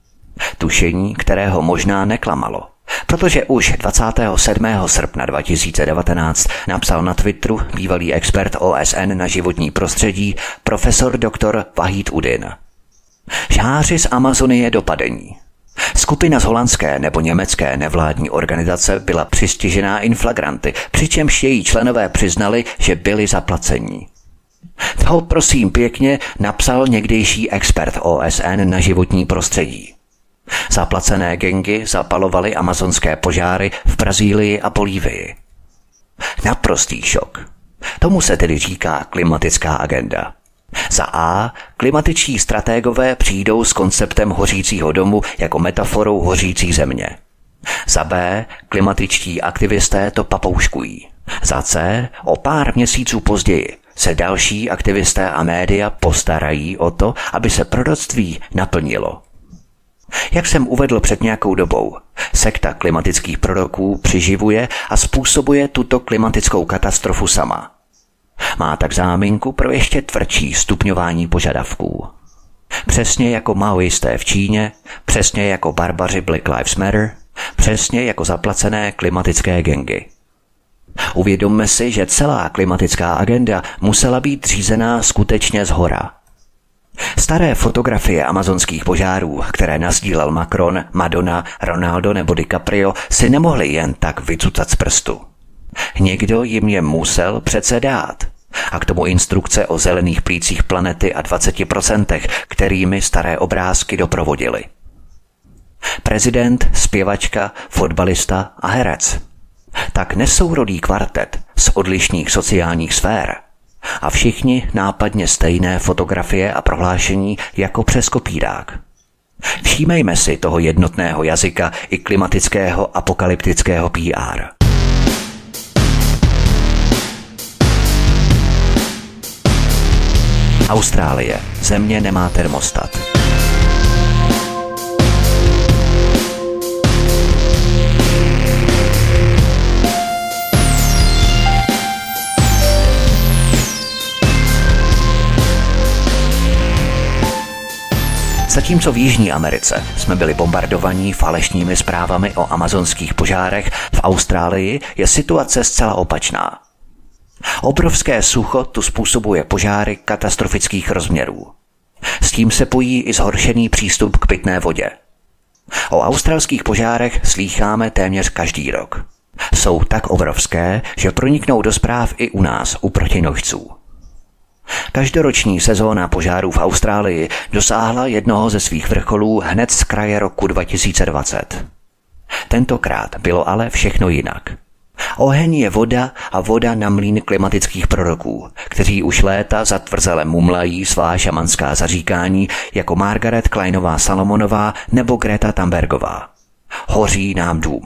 Tušení, kterého možná neklamalo, protože už dvacátého sedmého srpna dva tisíce devatenáct napsal na Twitteru bývalý expert O S N na životní prostředí profesor doktor Vahid Udin. Žháři z Amazonie dopadení. Skupina z holandské nebo německé nevládní organizace byla přistižená in flagranti, přičemž její členové přiznali, že byli zaplacení. To prosím pěkně napsal někdejší expert O S N na životní prostředí. Zaplacené gangy zapalovaly amazonské požáry v Brazílii a Bolívii. Naprostý šok. Tomu se tedy říká klimatická agenda. Za A, klimatičtí stratégové přijdou s konceptem hořícího domu jako metaforou hořící země. Za B, klimatičtí aktivisté to papouškují. Za C, o pár měsíců později se další aktivisté a média postarají o to, aby se proroctví naplnilo. Jak jsem uvedl před nějakou dobou, sekta klimatických proroků přiživuje a způsobuje tuto klimatickou katastrofu sama. Má tak záminku pro ještě tvrdší stupňování požadavků. Přesně jako maoisté v Číně, přesně jako barbaři Black Lives Matter, přesně jako zaplacené klimatické gangy. Uvědomme si, že celá klimatická agenda musela být řízená skutečně zhora. Staré fotografie amazonských požárů, které nasdílel Macron, Madonna, Ronaldo nebo DiCaprio, si nemohli jen tak vycucat z prstu. Někdo jim je musel přece dát. A k tomu instrukce o zelených plících planety a dvaceti procentech, kterými staré obrázky doprovodily. Prezident, zpěvačka, fotbalista a herec. Tak nesourodý kvartet z odlišných sociálních sfér. A všichni nápadně stejné fotografie a prohlášení jako přes kopírák. Všímejme si toho jednotného jazyka i klimatického apokalyptického P R. Austrálie. Země nemá termostat. Zatímco v Jižní Americe jsme byli bombardovaní falešnými zprávami o amazonských požárech, v Austrálii je situace zcela opačná. Obrovské sucho tu způsobuje požáry katastrofických rozměrů. S tím se pojí i zhoršený přístup k pitné vodě. O australských požárech slýcháme téměř každý rok. Jsou tak obrovské, že proniknou do zpráv i u nás, u protinožců. Každoroční sezóna požárů v Austrálii dosáhla jednoho ze svých vrcholů hned z kraje roku dva tisíce dvacet. Tentokrát bylo ale všechno jinak. Oheň je voda a voda na mlýn klimatických proroků, kteří už léta zatvrzele mumlají svá šamanská zaříkání jako Margaret Kleinová Salomonová nebo Greta Thunbergová. Hoří nám dům.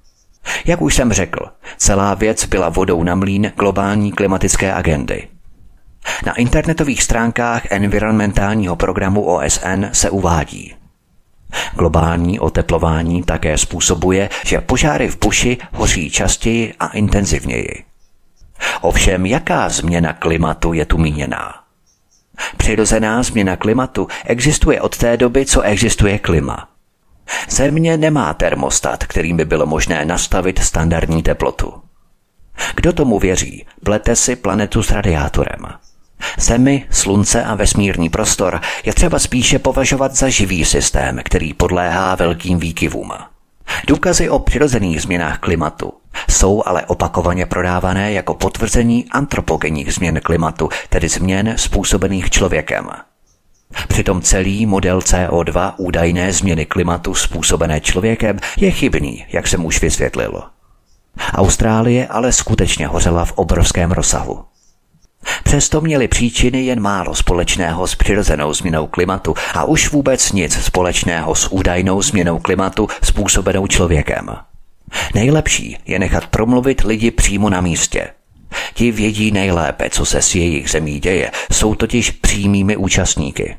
Jak už jsem řekl, celá věc byla vodou na mlýn globální klimatické agendy. Na internetových stránkách environmentálního programu O S N se uvádí: globální oteplování také způsobuje, že požáry v buši hoří častěji a intenzivněji. Ovšem, jaká změna klimatu je tu míněná? Přirozená změna klimatu existuje od té doby, co existuje klima. Země nemá termostat, kterým by bylo možné nastavit standardní teplotu. Kdo tomu věří, plete si planetu s radiátorem. Zemi, slunce a vesmírný prostor je třeba spíše považovat za živý systém, který podléhá velkým výkyvům. Důkazy o přirozených změnách klimatu jsou ale opakovaně prodávané jako potvrzení antropogenních změn klimatu, tedy změn způsobených člověkem. Přitom celý model C O dva údajné změny klimatu způsobené člověkem je chybný, jak jsem už vysvětlil. Austrálie ale skutečně hořela v obrovském rozsahu. Přesto měly příčiny jen málo společného s přirozenou změnou klimatu a už vůbec nic společného s údajnou změnou klimatu způsobenou člověkem. Nejlepší je nechat promluvit lidi přímo na místě. Ti vědí nejlépe, co se s jejich zemí děje, jsou totiž přímými účastníky.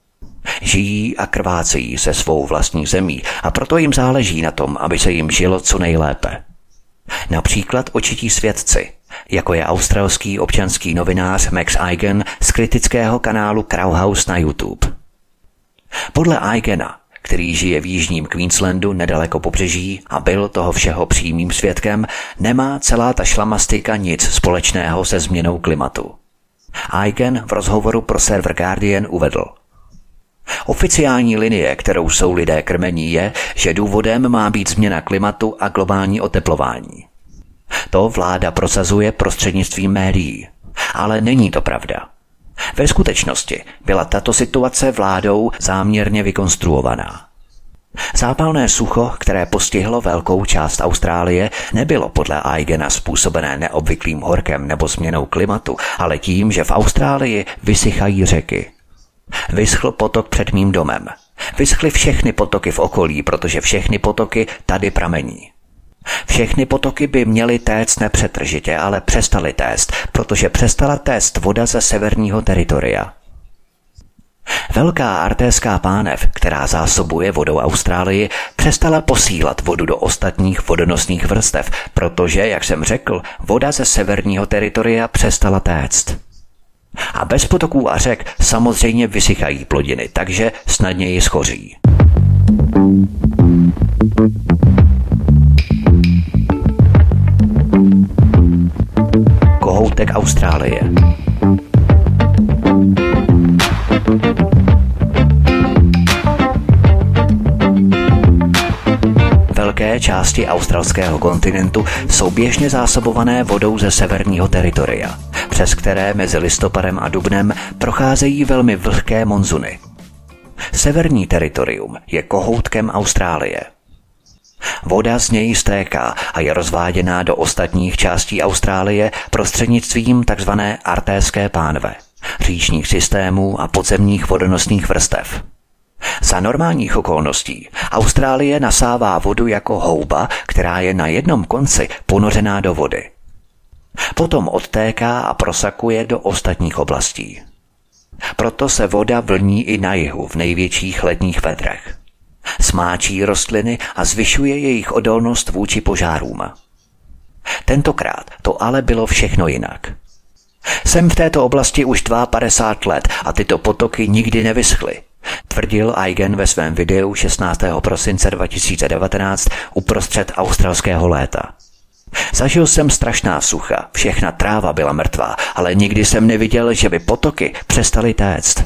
Žijí a krvácejí se svou vlastní zemí a proto jim záleží na tom, aby se jim žilo co nejlépe. Například očití svědci, jako je australský občanský novinář Max Igan z kritického kanálu Crowhouse na YouTube. Podle Igana, který žije v jižním Queenslandu nedaleko pobřeží a byl toho všeho přímým svědkem, nemá celá ta šlamastika nic společného se změnou klimatu. Igan v rozhovoru pro server Guardian uvedl: oficiální linie, kterou jsou lidé krmení, je, že důvodem má být změna klimatu a globální oteplování. To vláda prosazuje prostřednictvím médií, ale není to pravda. Ve skutečnosti byla tato situace vládou záměrně vykonstruovaná. Zápalné sucho, které postihlo velkou část Austrálie, nebylo podle Igana způsobené neobvyklým horkem nebo změnou klimatu, ale tím, že v Austrálii vysychají řeky. Vyschl potok před mým domem. Vyschly všechny potoky v okolí, protože všechny potoky tady pramení. Všechny potoky by měly téct nepřetržitě, ale přestaly téct, protože přestala téct voda ze severního teritoria. Velká artéská pánev, která zásobuje vodou Austrálii, přestala posílat vodu do ostatních vodonosných vrstev, protože, jak jsem řekl, voda ze severního teritoria přestala téct. A bez potoků a řek samozřejmě vysychají plodiny, takže snadněji schoří. Kohoutek Austrálie. Velké části australského kontinentu jsou běžně zásobované vodou ze severního teritoria, přes které mezi listopadem a dubnem procházejí velmi vlhké monzuny. Severní teritorium je kohoutkem Austrálie. Voda z něj stéká a je rozváděná do ostatních částí Austrálie prostřednictvím tzv. Artéské pánve, říčních systémů a podzemních vodonosných vrstev. Za normálních okolností Austrálie nasává vodu jako houba, která je na jednom konci ponořená do vody. Potom odtéká a prosakuje do ostatních oblastí. Proto se voda vlní i na jihu v největších letních vedrech. Smáčí rostliny a zvyšuje jejich odolnost vůči požárům. Tentokrát to ale bylo všechno jinak. Jsem v této oblasti už padesát dva let a tyto potoky nikdy nevyschly. Tvrdil Eigen ve svém videu šestnáctého prosince dva tisíce devatenáct uprostřed australského léta. Zažil jsem strašná sucha, všechna tráva byla mrtvá, ale nikdy jsem neviděl, že by potoky přestaly téct.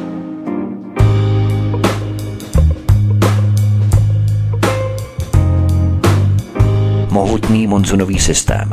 Mohutný monzunový systém.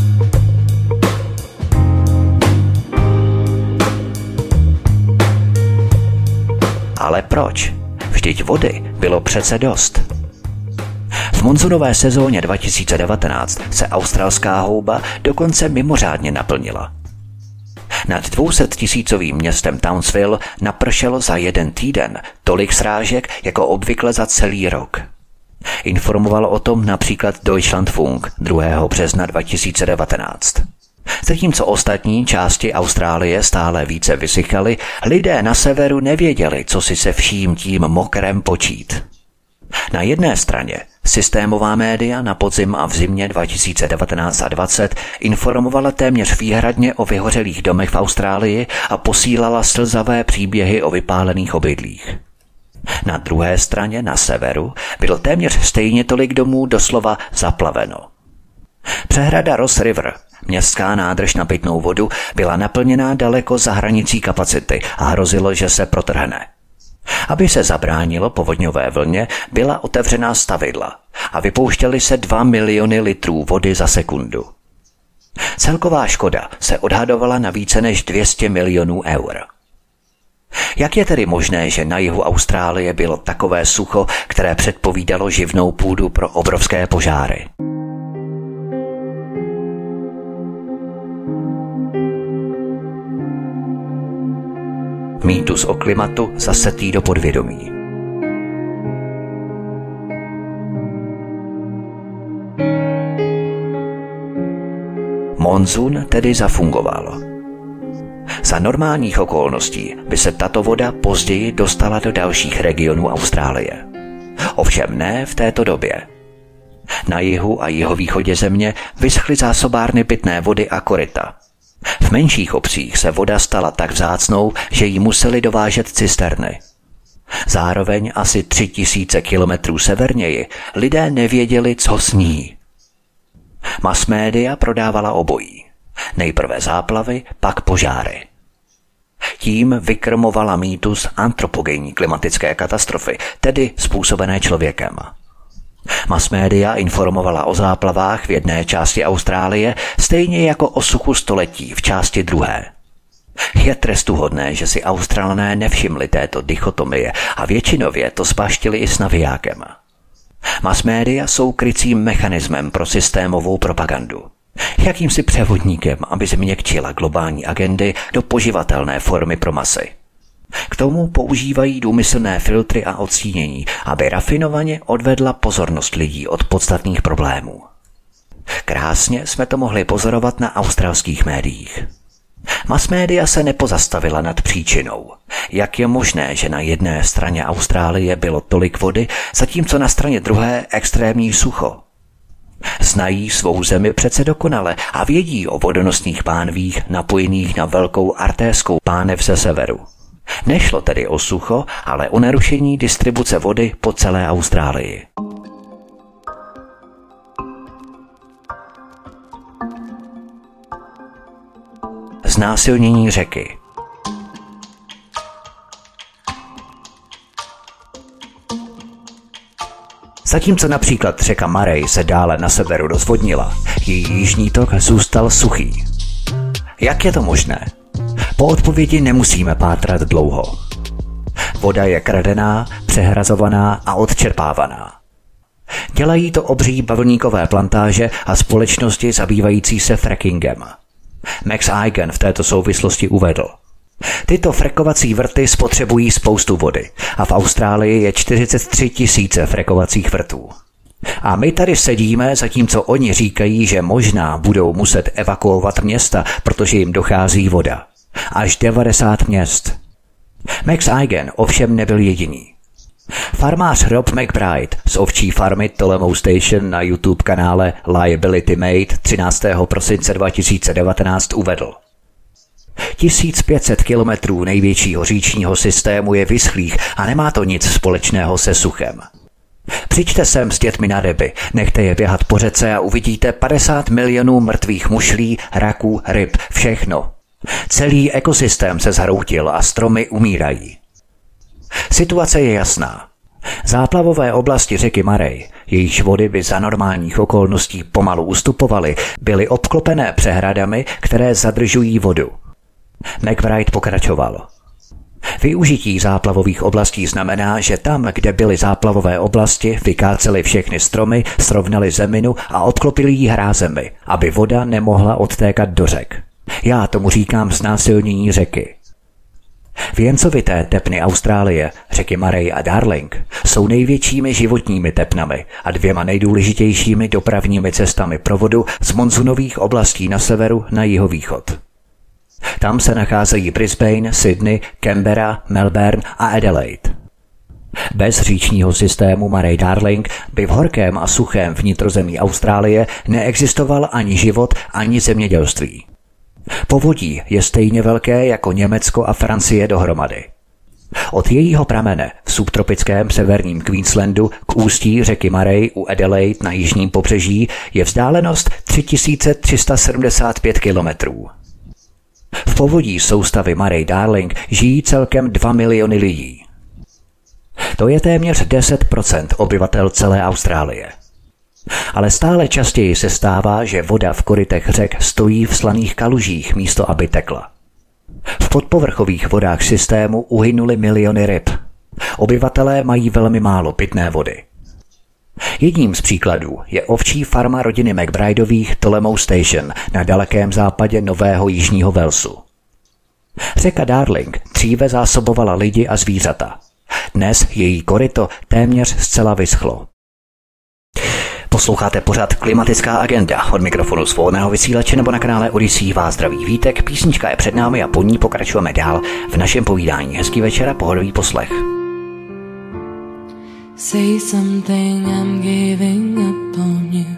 Ale proč? Vždyť vody bylo přece dost. V monzunové sezóně dva tisíce devatenáct se australská houba dokonce mimořádně naplnila. Nad dvousettisícovým městem Townsville napršelo za jeden týden tolik srážek jako obvykle za celý rok. Informoval o tom například Deutschlandfunk druhého března dva tisíce devatenáct. Zatímco ostatní části Austrálie stále více vysychaly, lidé na severu nevěděli, co si se vším tím mokrem počít. Na jedné straně systémová média na podzim a v zimě dva tisíce devatenáct a dvacet informovala téměř výhradně o vyhořelých domech v Austrálii a posílala slzavé příběhy o vypálených obydlích. Na druhé straně, na severu, bylo téměř stejně tolik domů doslova zaplaveno. Přehrada Ross River, městská nádrž na pitnou vodu, byla naplněná daleko za hranicí kapacity a hrozilo, že se protrhne. Aby se zabránilo povodňové vlně, byla otevřená stavidla a vypouštěly se dva miliony litrů vody za sekundu. Celková škoda se odhadovala na více než dvě stě milionů eur. Jak je tedy možné, že na jihu Austrálie bylo takové sucho, které předpovídalo živnou půdu pro obrovské požáry? Mýtus o klimatu zasetý do podvědomí. Monzun tedy zafungoval. Za normálních okolností by se tato voda později dostala do dalších regionů Austrálie. Ovšem ne v této době. Na jihu a jihovýchodě země vyschly zásobárny pitné vody a koryta. V menších obcích se voda stala tak vzácnou, že ji museli dovážet cisterny. Zároveň asi tři tisíce kilometrů severněji lidé nevěděli, co sní. Masmédia prodávala obojí. Nejprve záplavy, pak požáry. Tím vykrmovala mýtus antropogenní klimatické katastrofy, tedy způsobené člověkem. Masmédia informovala o záplavách v jedné části Austrálie stejně jako o suchu století v části druhé. Je trestuhodné, že si Australané nevšimli této dichotomie a většinově to spaštili i s navijákem. Masmédia jsou krycím mechanismem pro systémovou propagandu. Jakýmsi převodníkem, aby změkčila globální agendy do poživatelné formy pro masy. K tomu používají důmyslné filtry a odstínění, aby rafinovaně odvedla pozornost lidí od podstatných problémů. Krásně jsme to mohli pozorovat na australských médiích. Masmédia se nepozastavila nad příčinou. Jak je možné, že na jedné straně Austrálie bylo tolik vody, zatímco na straně druhé extrémní sucho? Znají svou zemi přece dokonale a vědí o vodonosných pánvích napojených na velkou artéskou pánev ze severu. Nešlo tedy o sucho, ale o narušení distribuce vody po celé Austrálii. Znásilnění řeky. Zatímco například řeka Murray se dále na severu rozvodnila, její jižní tok zůstal suchý. Jak je to možné? Po odpovědi nemusíme pátrat dlouho. Voda je kradená, přehrazovaná a odčerpávaná. Dělají to obří bavlníkové plantáže a společnosti zabývající se frackingem. Max Eigen v této souvislosti uvedl: tyto frekovací vrty spotřebují spoustu vody a v Austrálii je čtyřicet tři tisíce frekovacích vrtů. A my tady sedíme, zatímco oni říkají, že možná budou muset evakuovat města, protože jim dochází voda. Až devadesát měst. Max Eigen ovšem nebyl jediný. Farmář Rob McBride z ovčí farmy Tolemou Station na YouTube kanále Liability Made třináctého prosince dva tisíce devatenáct uvedl: tisíc pět set kilometrů největšího říčního systému je vyschlých a nemá to nic společného se suchem. Přijďte sem s dětmi na ryby, nechte je běhat po řece a uvidíte padesát milionů mrtvých mušlí, raků, ryb, všechno. Celý ekosystém se zhroutil a stromy umírají. Situace je jasná. Záplavové oblasti řeky Murray, jejichž vody by za normálních okolností pomalu ustupovaly, byly obklopené přehradami, které zadržují vodu. McBride pokračoval. Využití záplavových oblastí znamená, že tam, kde byly záplavové oblasti, vykáceli všechny stromy, srovnali zeminu a obklopili ji hrázemi, aby voda nemohla odtékat do řek. Já tomu říkám znásilnění řeky. Věncovité tepny Austrálie, řeky Murray a Darling, jsou největšími životními tepnami a dvěma nejdůležitějšími dopravními cestami pro vodu z monzunových oblastí na severu na jihovýchod. Tam se nacházejí Brisbane, Sydney, Canberra, Melbourne a Adelaide. Bez říčního systému Murray-Darling by v horkém a suchém vnitrozemí Austrálie neexistoval ani život, ani zemědělství. Povodí je stejně velké jako Německo a Francie dohromady. Od jejího pramene v subtropickém severním Queenslandu k ústí řeky Murray u Adelaide na jižním pobřeží je vzdálenost tři tisíce tři sta sedmdesát pět kilometrů. V povodí soustavy Murray-Darling žijí celkem dva miliony lidí. To je téměř deset procent obyvatel celé Austrálie. Ale stále častěji se stává, že voda v korytech řek stojí v slaných kalužích místo aby tekla. V podpovrchových vodách systému uhynuly miliony ryb. Obyvatelé mají velmi málo pitné vody. Jedním z příkladů je ovčí farma rodiny McBrideových Tolemou Station na dalekém západě Nového Jižního Walesu. Řeka Darling dříve zásobovala lidi a zvířata. Dnes její koryto téměř zcela vyschlo. Posloucháte pořad Klimatická agenda. Od mikrofonu svobodného vysílače nebo na kanále Odyssey vás zdraví Vítek. Písnička je před námi a po ní pokračujeme dál v našem povídání. Hezký večer a pohodový poslech. Say something, I'm giving up on you.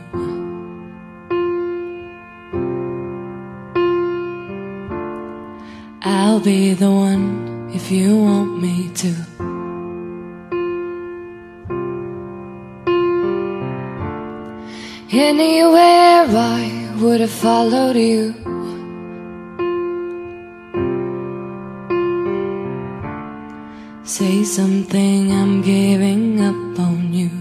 I'll be the one if you want me to. Anywhere I would have followed you. Say something, I'm giving up on you.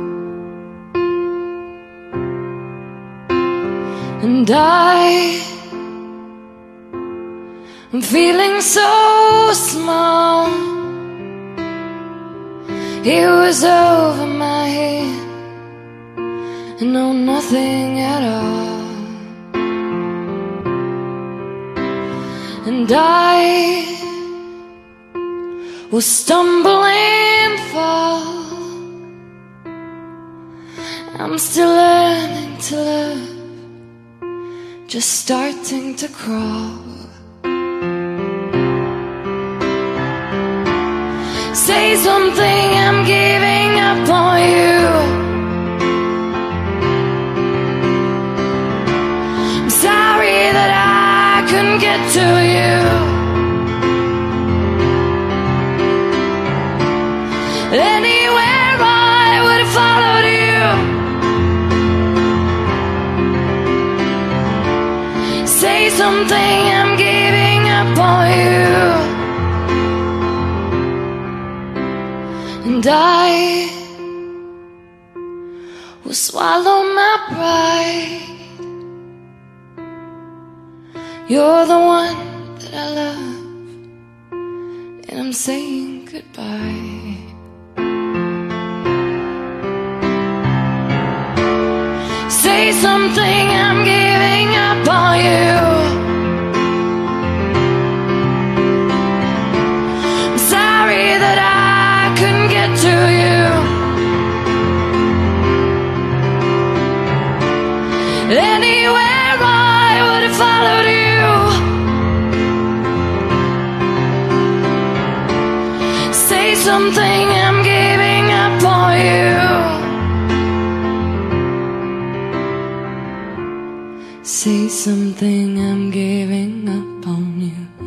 And I, I'm feeling so small. It was over my head. I know nothing at all. And I will stumble and fall. I'm still learning to love, just starting to crawl. Say something, I'm giving up on you. I'm sorry that I couldn't get to you. Anywhere I would have followed you. Say something, I'm giving up on you. And I will swallow my pride. You're the one that I love, and I'm saying goodbye. Say something, I'm giving up on you. I'm sorry that I couldn't get to you. Anywhere I would have followed you. Say something, I'm giving up on you. Say something, I'm giving up on you.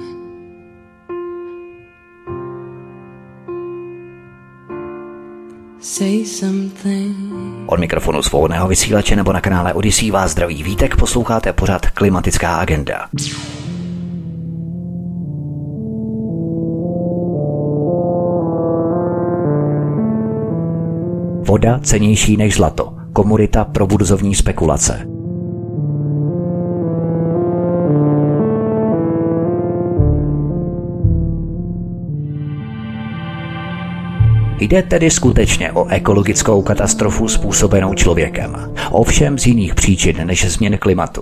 say something. Od mikrofonu svobodného vysílače nebo na kanále Odyssey vás zdraví Vítek, posloucháte pořad Klimatická agenda. Voda cennější než zlato. Komodita pro burzovní spekulace. Jde tedy skutečně o ekologickou katastrofu způsobenou člověkem, ovšem z jiných příčin než změn klimatu.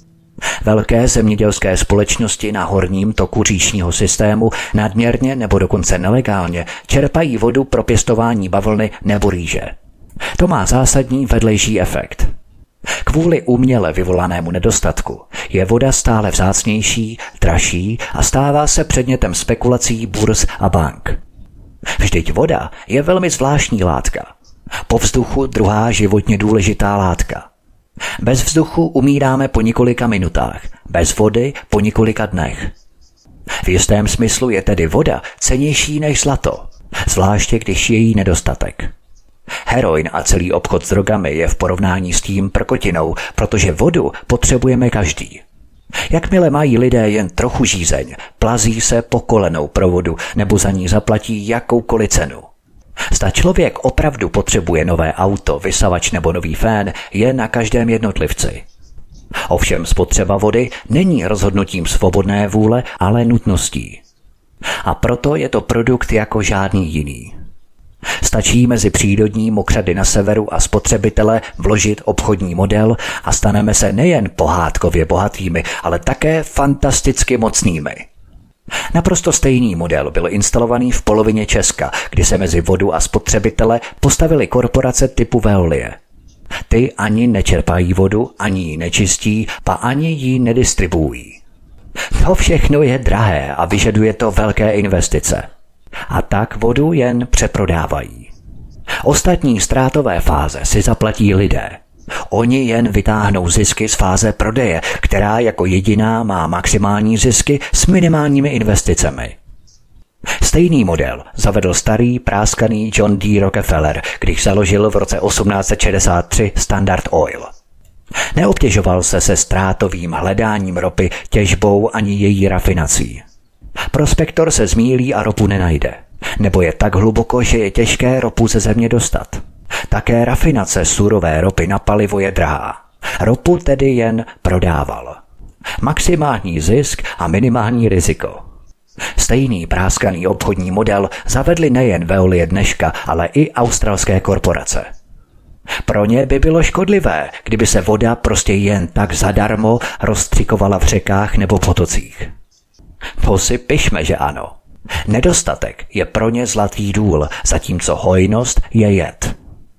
Velké zemědělské společnosti na horním toku říčního systému nadměrně nebo dokonce nelegálně čerpají vodu pro pěstování bavlny nebo rýže. To má zásadní vedlejší efekt. Kvůli uměle vyvolanému nedostatku je voda stále vzácnější, dražší a stává se předmětem spekulací burz a bank. Vždyť voda je velmi zvláštní látka. Po vzduchu druhá životně důležitá látka. Bez vzduchu umíráme po několika minutách, bez vody po několika dnech. V jistém smyslu je tedy voda cennější než zlato, zvláště když je jí nedostatek. Heroin a celý obchod s drogami je v porovnání s tím prkotinou, protože vodu potřebujeme každý. Jakmile mají lidé jen trochu žízeň, plazí se po kolenou pro vodu nebo za ní zaplatí jakoukoliv cenu. Zda člověk opravdu potřebuje nové auto, vysavač nebo nový fén, je na každém jednotlivci. Ovšem spotřeba vody není rozhodnutím svobodné vůle, ale nutností. A proto je to produkt jako žádný jiný. Stačí mezi přírodní mokřady na severu a spotřebitele vložit obchodní model a staneme se nejen pohádkově bohatými, ale také fantasticky mocnými. Naprosto stejný model byl instalovaný v polovině Česka, kdy se mezi vodu a spotřebitele postavily korporace typu Veolie. Ty ani nečerpají vodu, ani ji nečistí, pa ani ji nedistribuují. To všechno je drahé a vyžaduje to velké investice. A tak vodu jen přeprodávají. Ostatní ztrátové fáze si zaplatí lidé. Oni jen vytáhnou zisky z fáze prodeje, která jako jediná má maximální zisky s minimálními investicemi. Stejný model zavedl starý práskaný John D. Rockefeller, když založil v roce osmnáct set šedesát tři Standard Oil. Neobtěžoval se se ztrátovým hledáním ropy, těžbou ani její rafinací. Prospektor se zmýlí a ropu nenajde. Nebo je tak hluboko, že je těžké ropu ze země dostat. Také rafinace surové ropy na palivo je drahá. Ropu tedy jen prodával. Maximální zisk a minimální riziko. Stejný práskaný obchodní model zavedli nejen Veolie dneška, ale i australské korporace. Pro ně by bylo škodlivé, kdyby se voda prostě jen tak zadarmo rozstřikovala v řekách nebo potocích. To si pišme, že ano. Nedostatek je pro ně zlatý důl, zatímco hojnost je jed.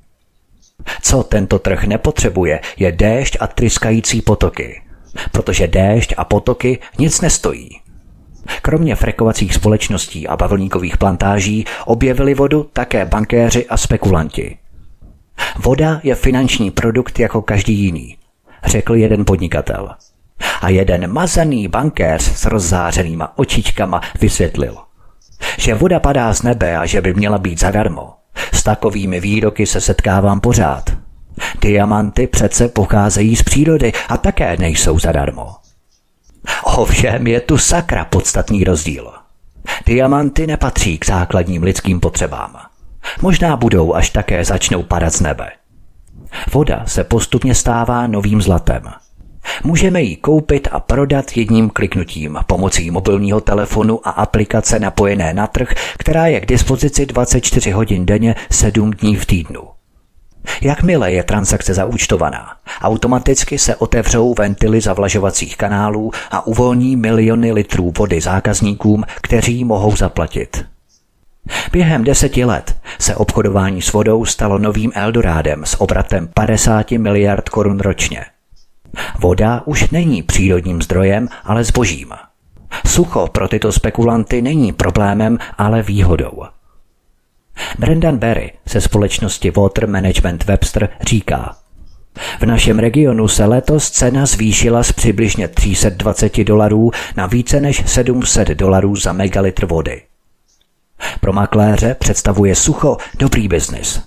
Co tento trh nepotřebuje, je déšť a tryskající potoky. Protože déšť a potoky nic nestojí. Kromě frekovacích společností a bavlníkových plantáží objevili vodu také bankéři a spekulanti. Voda je finanční produkt jako každý jiný, řekl jeden podnikatel. A jeden mazaný bankéř s rozzářenýma očičkama vysvětlil, že voda padá z nebe a že by měla být zadarmo. S takovými výroky se setkávám pořád. Diamanty přece pocházejí z přírody a také nejsou zadarmo. Ovšem je tu sakra podstatný rozdíl. Diamanty nepatří k základním lidským potřebám. Možná budou, až také začnou padat z nebe. Voda se postupně stává novým zlatem. Můžeme ji koupit a prodat jedním kliknutím pomocí mobilního telefonu a aplikace napojené na trh, která je k dispozici dvacet čtyři hodin denně, sedm dní v týdnu. Jakmile je transakce zaúčtovaná, automaticky se otevřou ventily zavlažovacích kanálů a uvolní miliony litrů vody zákazníkům, kteří mohou zaplatit. Během deseti let se obchodování s vodou stalo novým Eldorádem s obratem padesát miliard korun ročně. Voda už není přírodním zdrojem, ale zbožím. Sucho pro tyto spekulanty není problémem, ale výhodou. Brendan Berry ze společnosti Water Management Webster říká: v našem regionu se letos cena zvýšila z přibližně tři sta dvacet dolarů na více než sedm set dolarů za megalitr vody. Pro makléře představuje sucho dobrý biznis.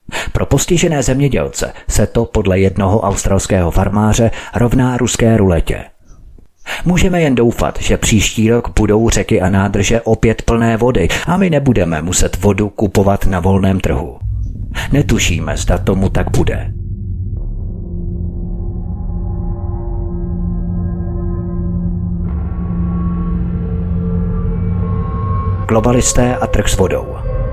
Pro postižené zemědělce se to podle jednoho australského farmáře rovná ruské ruletě. Můžeme jen doufat, že příští rok budou řeky a nádrže opět plné vody a my nebudeme muset vodu kupovat na volném trhu. Netušíme, zda tomu tak bude. Globalisté a trh s vodou.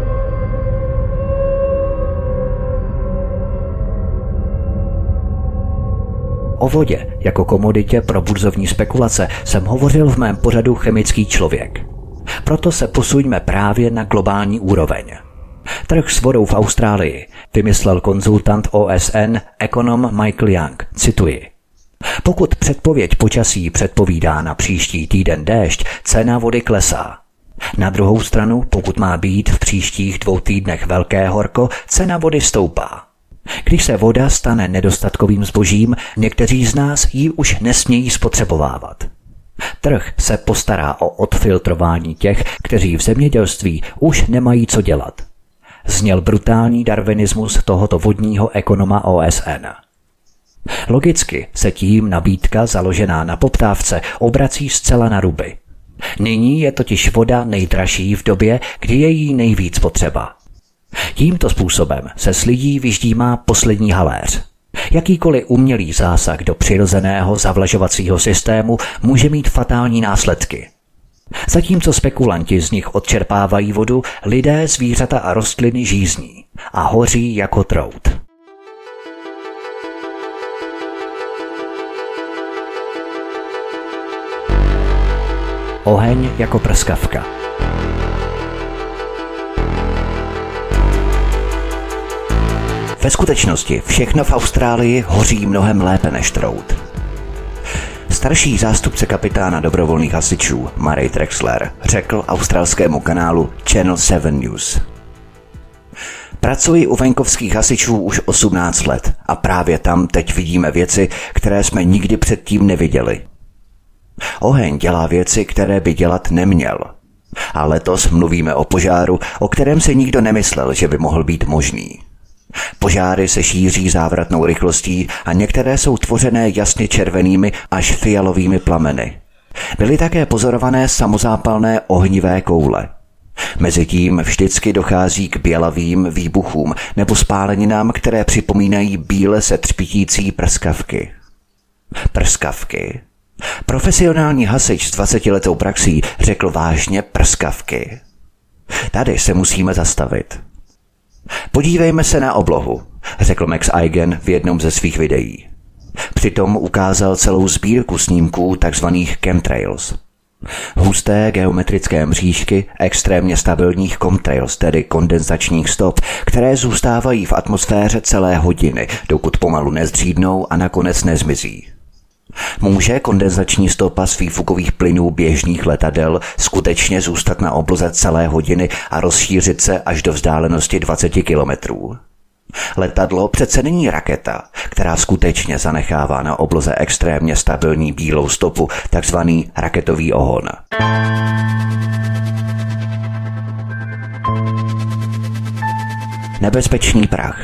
O vodě jako komoditě pro burzovní spekulace jsem hovořil v mém pořadu Chemický člověk. Proto se posuňme právě na globální úroveň. Trh s vodou v Austrálii vymyslel konzultant O S N ekonom Michael Young. Cituji. Pokud předpověď počasí předpovídá na příští týden déšť, cena vody klesá. Na druhou stranu, pokud má být v příštích dvou týdnech velké horko, cena vody stoupá. Když se voda stane nedostatkovým zbožím, někteří z nás ji už nesmějí spotřebovávat. Trh se postará o odfiltrování těch, kteří v zemědělství už nemají co dělat. Zněl brutální darwinismus tohoto vodního ekonoma O S N. Logicky se tím nabídka založená na poptávce obrací zcela na ruby. Nyní je totiž voda nejdražší v době, kdy je jí nejvíc potřeba. Tímto způsobem se s lidí vyždímá poslední haléř. Jakýkoliv umělý zásah do přirozeného zavlažovacího systému může mít fatální následky. Zatímco spekulanti z nich odčerpávají vodu, lidé, zvířata a rostliny žízní a hoří jako trout. Oheň jako prskavka. Ve skutečnosti všechno v Austrálii hoří mnohem lépe než trout. Starší zástupce kapitána dobrovolných hasičů Murray Drexler řekl australskému kanálu Channel sedm News. Pracuji u venkovských hasičů už osmnáct let a právě tam teď vidíme věci, které jsme nikdy předtím neviděli. Oheň dělá věci, které by dělat neměl. A letos mluvíme o požáru, o kterém se nikdo nemyslel, že by mohl být možný. Požáry se šíří závratnou rychlostí a některé jsou tvořené jasně červenými až fialovými plameny. Byly také pozorované samozápalné ohnivé koule. Mezitím vždycky dochází k bělavým výbuchům nebo spáleninám, které připomínají bíle se třpitící prskavky. Prskavky. Profesionální hasič s dvacetiletou praxí řekl vážně prskavky. Tady se musíme zastavit. Podívejme se na oblohu, řekl Max Eigen v jednom ze svých videí. Přitom ukázal celou sbírku snímků takzvaných chemtrails. Husté geometrické mřížky extrémně stabilních chemtrails, tedy kondenzačních stop, které zůstávají v atmosféře celé hodiny, dokud pomalu nezdřídnou a nakonec nezmizí. Může kondenzační stopa z výfukových plynů běžných letadel skutečně zůstat na obloze celé hodiny a rozšířit se až do vzdálenosti dvacet kilometrů? Letadlo přece není raketa, která skutečně zanechává na obloze extrémně stabilní bílou stopu, takzvaný raketový ohon. Nebezpečný prach.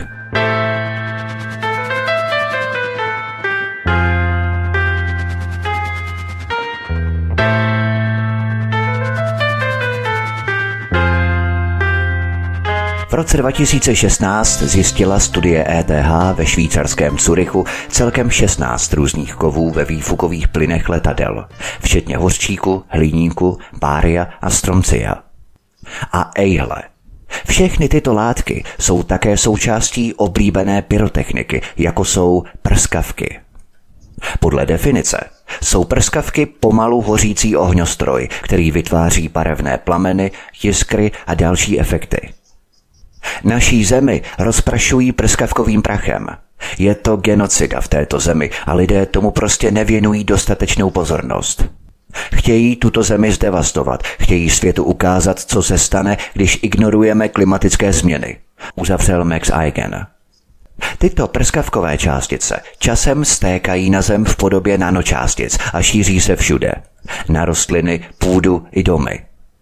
V roce dva tisíce šestnáct zjistila studie E T H ve švýcarském Curychu celkem šestnáct různých kovů ve výfukových plynech letadel, včetně hořčíku, hliníku, bária a stroncia. A ejhle, všechny tyto látky jsou také součástí oblíbené pyrotechniky, jako jsou prskavky. Podle definice jsou prskavky pomalu hořící ohňostroj, který vytváří barevné plameny, jiskry a další efekty. Naší zemi rozprašují prskavkovým prachem. Je to genocida v této zemi a lidé tomu prostě nevěnují dostatečnou pozornost. Chtějí tuto zemi zdevastovat, chtějí světu ukázat, co se stane, když ignorujeme klimatické změny, uzavřel Max Eigen. Tyto prskavkové částice časem stékají na zem v podobě nanočástic a šíří se všude. Na rostliny, půdu i domy.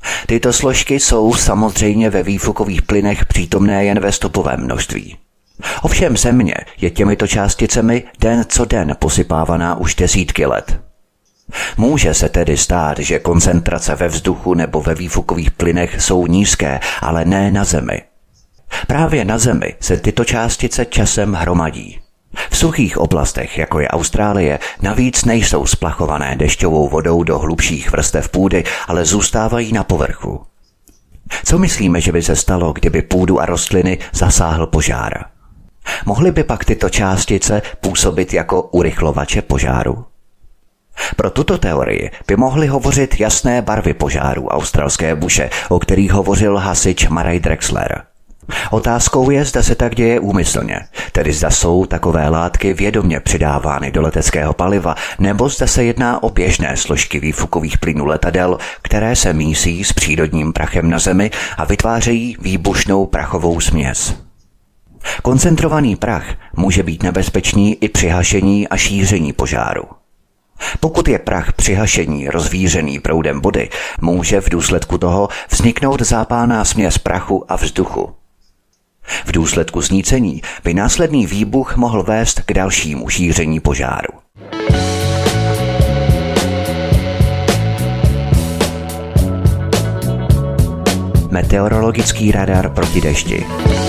Tyto složky jsou samozřejmě ve výfukových plynech přítomné jen ve stopovém množství. Ovšem Země je těmito částicemi den co den posypávaná už desítky let. Může se tedy stát, že koncentrace ve vzduchu nebo ve výfukových plynech jsou nízké, ale ne na Zemi. Právě na Zemi se tyto částice časem hromadí. V suchých oblastech, jako je Austrálie, navíc nejsou splachované dešťovou vodou do hlubších vrstev půdy, ale zůstávají na povrchu. Co myslíme, že by se stalo, kdyby půdu a rostliny zasáhl požár? Mohly by pak tyto částice působit jako urychlovače požáru? Pro tuto teorii by mohly hovořit jasné barvy požáru australské buše, o kterých hovořil hasič Murray Drexler. Otázkou je, zda se tak děje úmyslně, tedy zda jsou takové látky vědomě přidávány do leteckého paliva, nebo zda se jedná o běžné složky výfukových plynů letadel, které se mísí s přírodním prachem na Zemi a vytvářejí výbušnou prachovou směs. Koncentrovaný prach může být nebezpečný i při hašení a šíření požáru. Pokud je prach při hašení rozvířený proudem vody, může v důsledku toho vzniknout zápálná směs prachu a vzduchu. V důsledku znícení by následný výbuch mohl vést k dalšímu šíření požáru. Meteorologický radar proti dešti.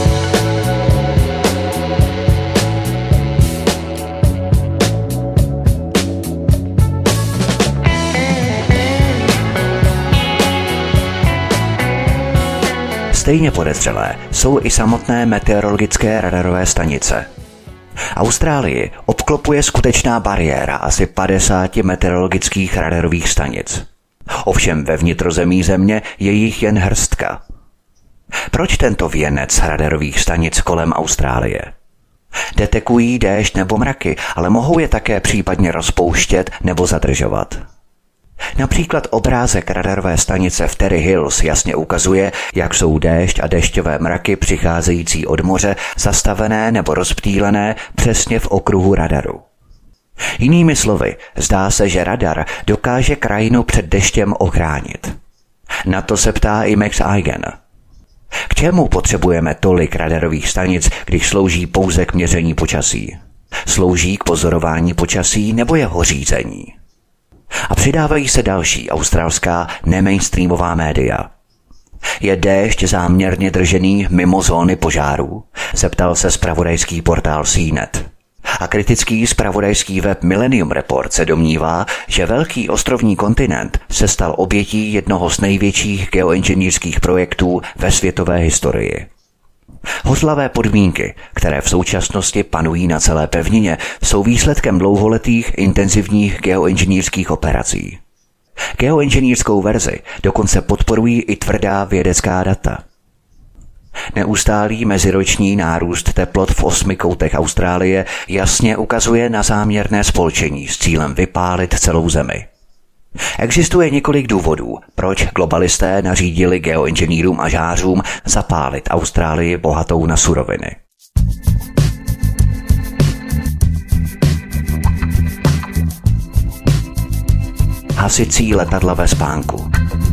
Stejně podezřelé jsou i samotné meteorologické radarové stanice. Austrálii obklopuje skutečná bariéra asi padesát meteorologických radarových stanic. Ovšem ve vnitrozemí Země je jich jen hrstka. Proč tento věnec radarových stanic kolem Austrálie? Detekují déšť nebo mraky, ale mohou je také případně rozpouštět nebo zadržovat. Například obrázek radarové stanice v Terry Hills jasně ukazuje, jak jsou déšť a dešťové mraky přicházející od moře zastavené nebo rozptýlené přesně v okruhu radaru. Jinými slovy, zdá se, že radar dokáže krajinu před deštěm ochránit. Na to se ptá i Max Eigen. K čemu potřebujeme tolik radarových stanic, když slouží pouze k měření počasí? Slouží k pozorování počasí nebo jeho řízení? A přidávají se další australská nemainstreamová média. Je déšť záměrně držený mimo zóny požárů? Zeptal se zpravodajský portál C net. A kritický zpravodajský web Millennium Report se domnívá, že velký ostrovní kontinent se stal obětí jednoho z největších geoinženýrských projektů ve světové historii. Hořlavé podmínky, které v současnosti panují na celé pevnině, jsou výsledkem dlouholetých intenzivních geoinženýrských operací. Geoinženýrskou verzi dokonce podporují i tvrdá vědecká data. Neustálý meziroční nárůst teplot v osmi koutech Austrálie jasně ukazuje na záměrné spolčení s cílem vypálit celou Zemi. Existuje několik důvodů, proč globalisté nařídili geoinženýrům a žářům zapálit Austrálii bohatou na suroviny. Hasicí letadla ve spánku.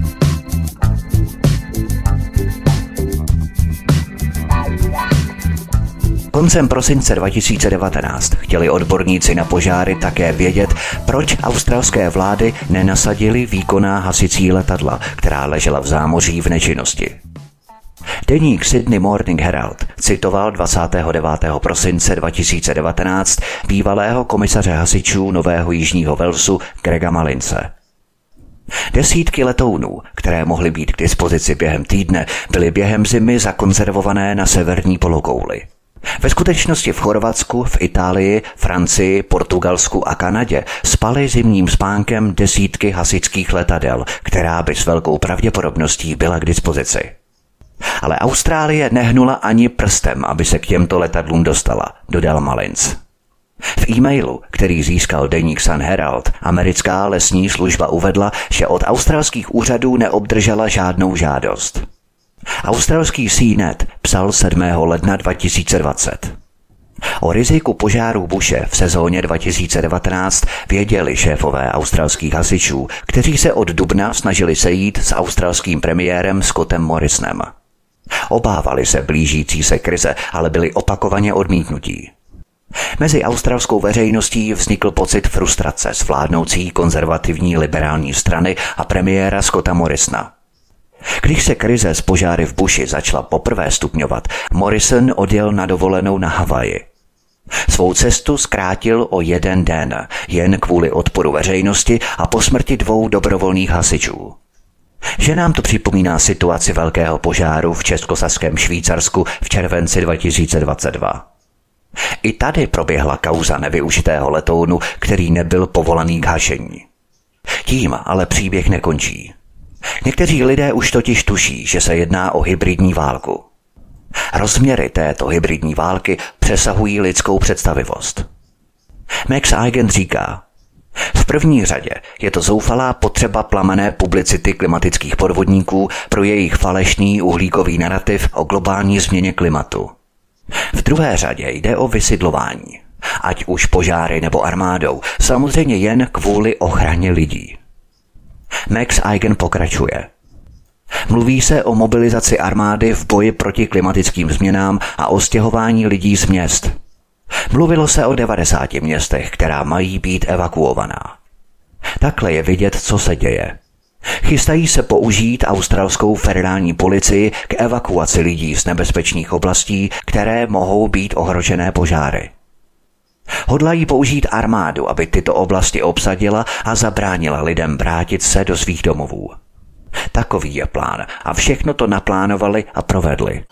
Koncem prosince dva tisíce devatenáct chtěli odborníci na požáry také vědět, proč australské vlády nenasadily výkonná hasicí letadla, která ležela v zámoří v nečinnosti. Deník Sydney Morning Herald citoval dvacátého devátého prosince dva tisíce devatenáct bývalého komisaře hasičů Nového Jižního Walesu Grega Mallinse. Desítky letounů, které mohly být k dispozici během týdne, byly během zimy zakonzervované na severní polokouli. Ve skutečnosti v Chorvatsku, v Itálii, Francii, Portugalsku a Kanadě spaly zimním spánkem desítky hasičských letadel, která by s velkou pravděpodobností byla k dispozici. Ale Austrálie nehnula ani prstem, aby se k těmto letadlům dostala, dodal Mullins. V e-mailu, který získal deník Sun Herald, americká lesní služba uvedla, že od australských úřadů neobdržela žádnou žádost. Australský C net psal sedmého ledna dva tisíce dvacet. O riziku požáru buše v sezóně dva tisíce devatenáct věděli šéfové australských hasičů, kteří se od dubna snažili sejít s australským premiérem Scottem Morrisonem. Obávali se blížící se krize, ale byli opakovaně odmítnutí. Mezi australskou veřejností vznikl pocit frustrace s vládnoucí konzervativní liberální strany a premiéra Scotta Morrisona. Když se krize s požáry v buši začala poprvé stupňovat, Morrison odjel na dovolenou na Havaji. Svou cestu zkrátil o jeden den, jen kvůli odporu veřejnosti a po smrti dvou dobrovolných hasičů. Že nám to připomíná situaci velkého požáru v českosaském Švýcarsku v červenci dva tisíce dvacet dva. I tady proběhla kauza nevyužitého letounu, který nebyl povolaný k hašení. Tím ale příběh nekončí. Někteří lidé už totiž tuší, že se jedná o hybridní válku. Rozměry této hybridní války přesahují lidskou představivost. Max Igan říká, v první řadě je to zoufalá potřeba plamenné publicity klimatických podvodníků pro jejich falešný uhlíkový narativ o globální změně klimatu. V druhé řadě jde o vysidlování, ať už požáry nebo armádou, samozřejmě jen kvůli ochraně lidí. Max Igan pokračuje. Mluví se o mobilizaci armády v boji proti klimatickým změnám a o stěhování lidí z měst. Mluvilo se o devadesáti městech, která mají být evakuovaná. Takhle je vidět, co se děje. Chystají se použít australskou federální policii k evakuaci lidí z nebezpečných oblastí, které mohou být ohrožené požáry. Hodlají použít armádu, aby tyto oblasti obsadila a zabránila lidem vrátit se do svých domovů. Takový je plán a všechno to naplánovali a provedli.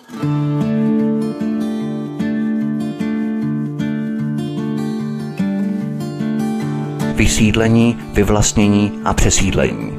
Vysídlení, vyvlastnění a přesídlení.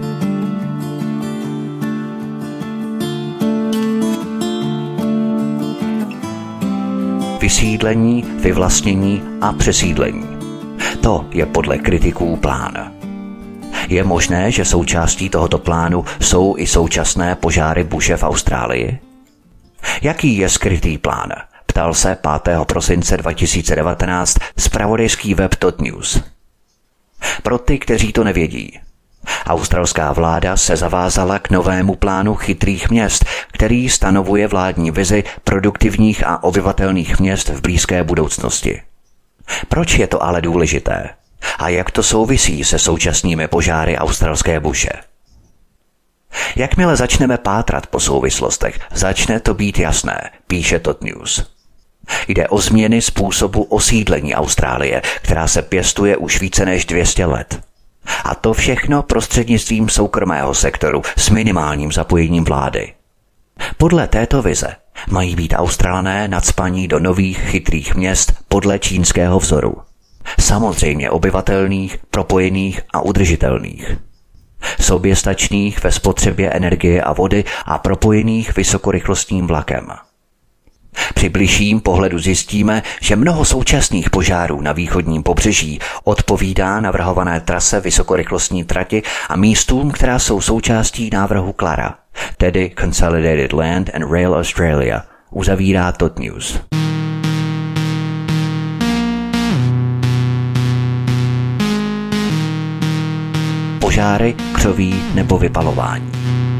Vysídlení, vyvlastnění a přesídlení. To je podle kritiků plán. Je možné, že součástí tohoto plánu jsou i současné požáry buše v Austrálii? Jaký je skrytý plán? Ptal se pátého prosince dva tisíce devatenáct zpravodajský web Tot News. Pro ty, kteří to nevědí, australská vláda se zavázala k novému plánu chytrých měst, který stanovuje vládní vizi produktivních a obyvatelných měst v blízké budoucnosti. Proč je to ale důležité? A jak to souvisí se současnými požáry australské buše? Jakmile začneme pátrat po souvislostech, začne to být jasné, píše Tot News. Jde o změny způsobu osídlení Austrálie, která se pěstuje už více než dvě stě let. A to všechno prostřednictvím soukromého sektoru s minimálním zapojením vlády. Podle této vize mají být Australané nacpaní do nových chytrých měst podle čínského vzoru. Samozřejmě obyvatelných, propojených a udržitelných. Soběstačných ve spotřebě energie a vody a propojených vysokorychlostním vlakem. Při bližším pohledu zjistíme, že mnoho současných požárů na východním pobřeží odpovídá navrhované trase vysokorychlostní trati a místům, která jsou součástí návrhu Clara, tedy Consolidated Land and Rail Australia, uzavírá Tot News. Požáry, křoví nebo vypalování.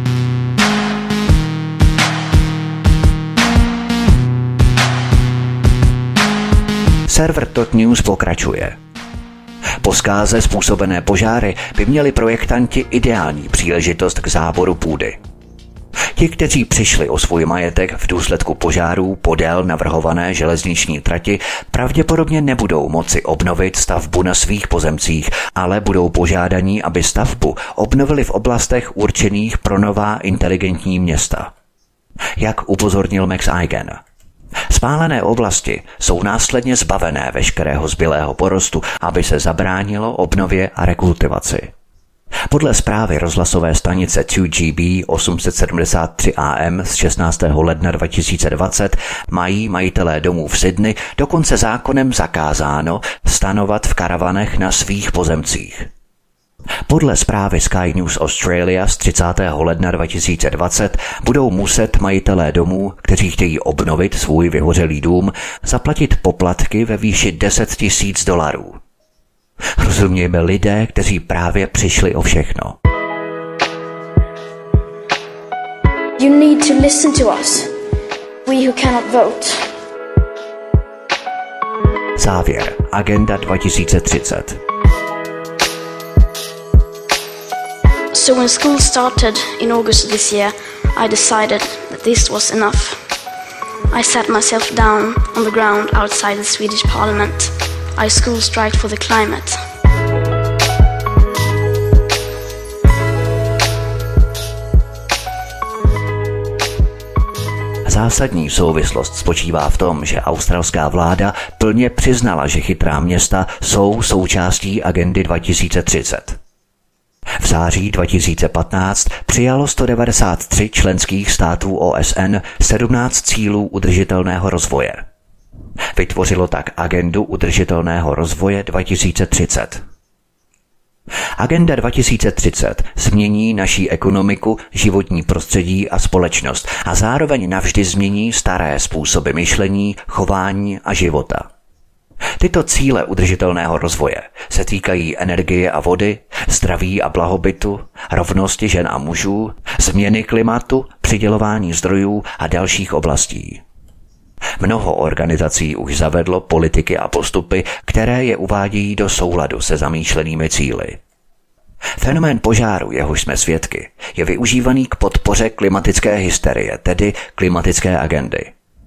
Server Tot News pokračuje. Po zkáze způsobené požáry by měli projektanti ideální příležitost k záboru půdy. Ti, kteří přišli o svůj majetek v důsledku požárů podél navrhované železniční trati, pravděpodobně nebudou moci obnovit stavbu na svých pozemcích, ale budou požádaní, aby stavbu obnovili v oblastech určených pro nová inteligentní města. Jak upozornil Max Igan, spálené oblasti jsou následně zbavené veškerého zbylého porostu, aby se zabránilo obnově a rekultivaci. Podle zprávy rozhlasové stanice dva G B osm set sedmdesát tři A M z šestnáctého ledna dva tisíce dvacet mají majitelé domů v Sydney dokonce zákonem zakázáno stanovat v karavanech na svých pozemcích. Podle zprávy Sky News Australia z třicátého ledna dva tisíce dvacet budou muset majitelé domů, kteří chtějí obnovit svůj vyhořelý dům, zaplatit poplatky ve výši deset tisíc dolarů. Rozumějme, lidé, kteří právě přišli o všechno. You need to listen to us, we who cannot vote. Závěr. Agenda dva tisíce třicet. So when school started in August this year, I decided that this was enough. I sat myself down on the ground outside the Swedish Parliament. I school striked for the climate. Zásadní souvislost spočívá v tom, že australská vláda plně přiznala, že chytrá města jsou součástí agendy dva tisíce třicet. V září dva tisíce patnáct přijalo sto devadesát tři členských států O S N sedmnáct cílů udržitelného rozvoje. Vytvořilo tak agendu udržitelného rozvoje dva tisíce třicet. Agenda dva tisíce třicet změní naší ekonomiku, životní prostředí a společnost a zároveň navždy změní staré způsoby myšlení, chování a života. Tyto cíle udržitelného rozvoje se týkají energie a vody, zdraví a blahobytu, rovnosti žen a mužů, změny klimatu, přidělování zdrojů a dalších oblastí. Mnoho organizací už zavedlo politiky a postupy, které je uvádějí do souladu se zamýšlenými cíli. Fenomén požáru, jehož jsme svědky, je využívaný k podpoře klimatické hysterie, tedy klimatické agendy.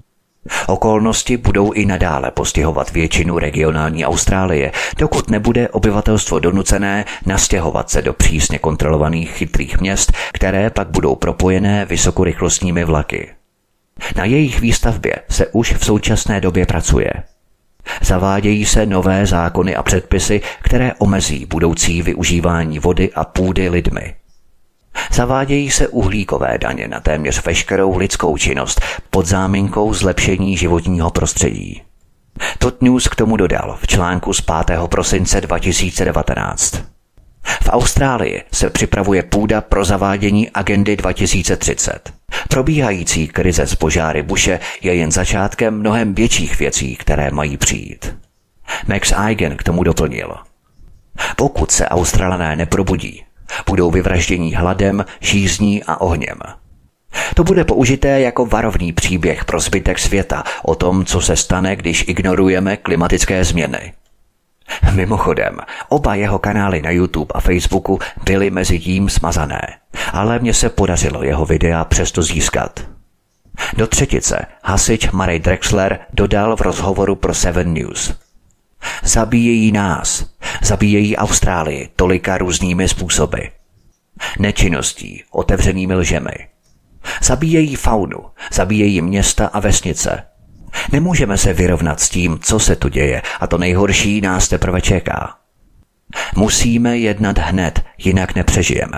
Okolnosti budou i nadále postihovat většinu regionální Austrálie, dokud nebude obyvatelstvo donucené nastěhovat se do přísně kontrolovaných chytrých měst, které pak budou propojené vysokorychlostními vlaky. Na jejich výstavbě se už v současné době pracuje. Zavádějí se nové zákony a předpisy, které omezí budoucí využívání vody a půdy lidmi. Zavádějí se uhlíkové daně na téměř veškerou lidskou činnost pod záminkou zlepšení životního prostředí. Tot News k tomu dodal v článku z pátého prosince dva tisíce devatenáct. V Austrálii se připravuje půda pro zavádění agendy dva tisíce třicet. Probíhající krize z požáry buše je jen začátkem mnohem větších věcí, které mají přijít. Max Eigen k tomu doplnil. Pokud se Australané neprobudí, budou vyvraždění hladem, žízní a ohněm. To bude použité jako varovný příběh pro zbytek světa o tom, co se stane, když ignorujeme klimatické změny. Mimochodem, oba jeho kanály na YouTube a Facebooku byly mezi tím smazané, ale mně se podařilo jeho videa přesto získat. Do třetice hasič Murray Drexler dodal v rozhovoru pro Seven News. Zabíjejí nás, zabíjejí Austrálii tolika různými způsoby. Nečinností, otevřenými lžemi. Zabíjejí faunu, zabíjejí města a vesnice. Nemůžeme se vyrovnat s tím, co se tu děje, a to nejhorší nás teprve čeká. Musíme jednat hned, jinak nepřežijeme.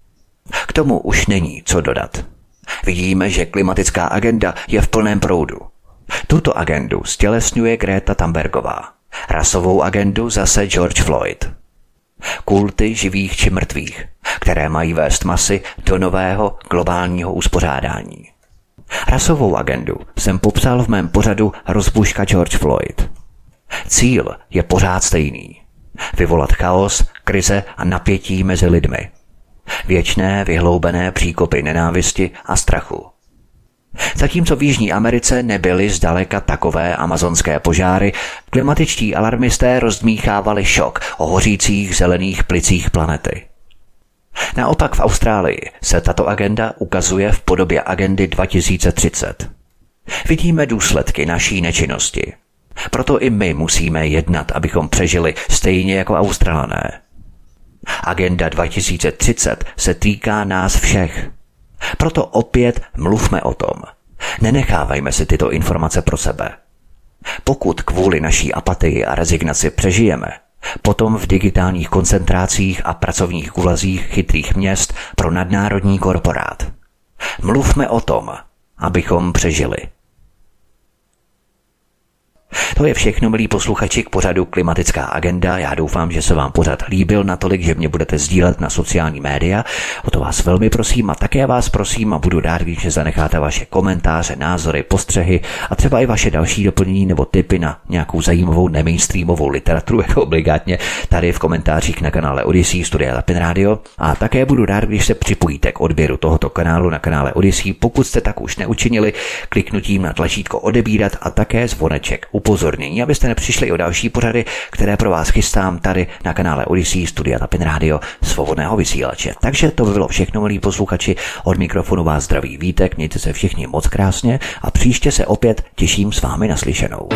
K tomu už není co dodat. Vidíme, že klimatická agenda je v plném proudu. Tuto agendu stělesňuje Greta Thunbergová. Rasovou agendu zase George Floyd. Kulty živých či mrtvých, které mají vést masy do nového globálního uspořádání. Rasovou agendu jsem popsal v mém pořadu Rozbuška George Floyd. Cíl je pořád stejný. Vyvolat chaos, krize a napětí mezi lidmi. Věčné vyhloubené příkopy nenávisti a strachu. Zatímco v Jižní Americe nebyly zdaleka takové amazonské požáry, klimatičtí alarmisté rozdmíchávali šok o hořících zelených plicích planety. Naopak v Austrálii se tato agenda ukazuje v podobě agendy dva tisíce třicet. Vidíme důsledky naší nečinnosti. Proto i my musíme jednat, abychom přežili stejně jako Australané. Agenda dva tisíce třicet se týká nás všech. Proto opět mluvme o tom. Nenechávajme si tyto informace pro sebe. Pokud kvůli naší apatii a rezignaci přežijeme, potom v digitálních koncentrácích a pracovních gulazích chytrých měst pro nadnárodní korporát. Mluvme o tom, abychom přežili. To je všechno, milí posluchači, k pořadu Klimatická agenda. Já doufám, že se vám pořad líbil natolik, že mě budete sdílet na sociální média. O to vás velmi prosím a také vás prosím a budu rád, když zanecháte vaše komentáře, názory, postřehy a třeba i vaše další doplnění nebo tipy na nějakou zajímavou nemainstreamovou literaturu, jako obligátně tady v komentářích na kanále Odyssey Studia Tapin Radio. A také budu rád, když se připojíte k odběru tohoto kanálu na kanále Odyssey, pokud jste tak už neučinili, kliknutím na tlačítko odebírat a také zvoneček upozornění, abyste nepřišli o další pořady, které pro vás chystám tady na kanále Odyssey Studia Tapin Radio, svobodného vysílače. Takže to by bylo všechno, milí posluchači, od mikrofonu vás zdraví Vítek, mějte se všichni moc krásně a příště se opět těším s vámi naslyšenou.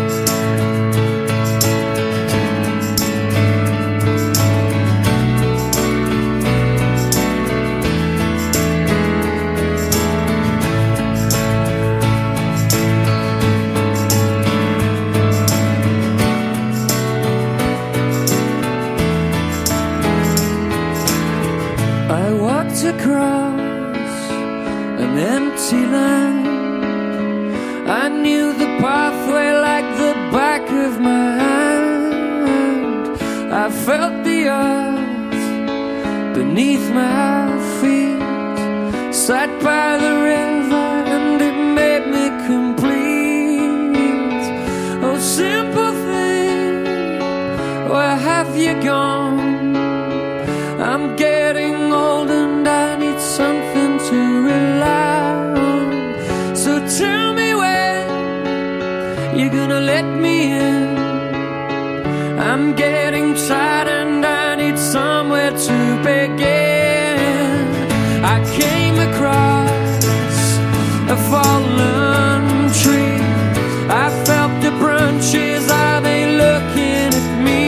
Across an empty land, I knew the pathway like the back of my hand. I felt the earth beneath my feet, sat by the river and it made me complete. Oh, simple thing, where have you gone? I'm getting old and I need something to rely on. So tell me when you're gonna let me in. I'm getting tired and I need somewhere to begin. I came across a fallen tree. I felt the branches, are they looking at me?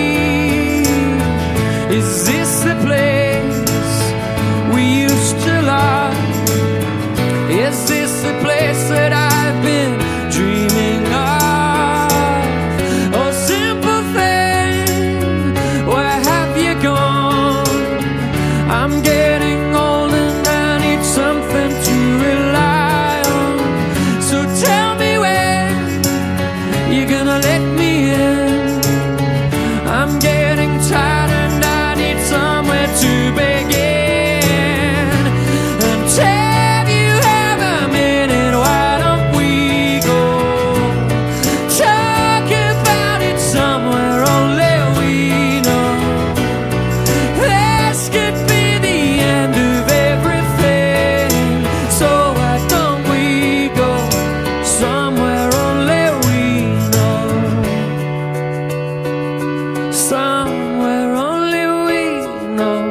Is this the place we used to love? Is this the place that I've been dreaming of? Oh, simple thing, where have you gone? I'm getting old and I need something to rely on. So tell me when you're gonna let me in. I'm getting tired and I need somewhere to begin. And have you have a minute, why don't we go talk about it somewhere only we know? This could be the end of everything, so why don't we go somewhere only we know? Somewhere only we know.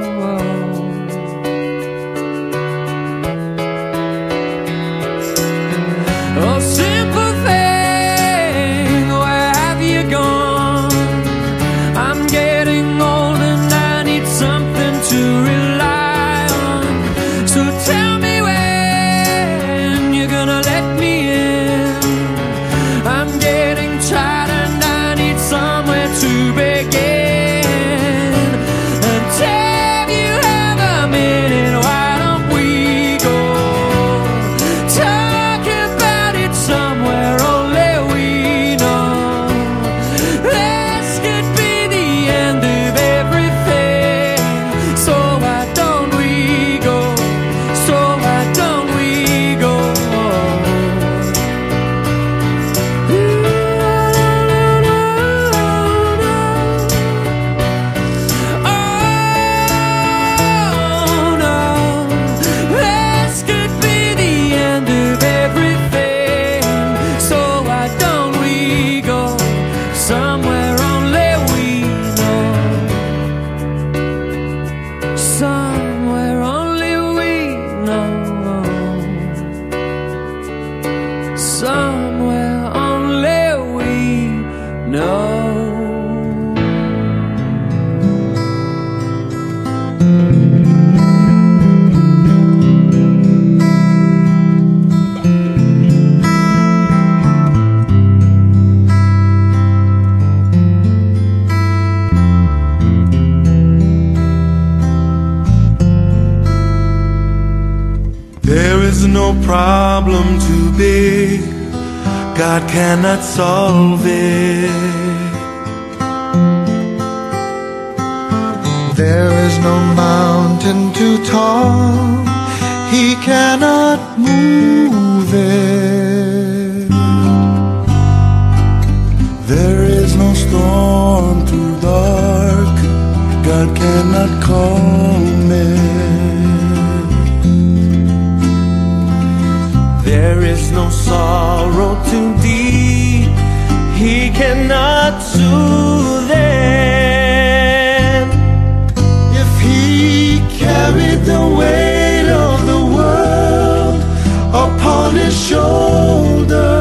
Oh, simple thing, where have you gone? I'm getting old and I need something to rely on. So tell me when you're gonna let me in. I'm getting tired and I need somewhere to begin. And have you have a minute, why don't we go talk about it somewhere only we know? This could be the end of everything, so why don't we go? So why don't we go? Oh no, this could be the end of everything, so why don't we go somewhere only we know? Somewhere only we know. Somewhere only we know. There is no problem too big, God cannot solve it. There is no mountain too tall, He cannot move it. There is no storm too dark, God cannot calm it. There is no sorrow too deep, He cannot soothe it. If He carried the weight of the world upon His shoulder,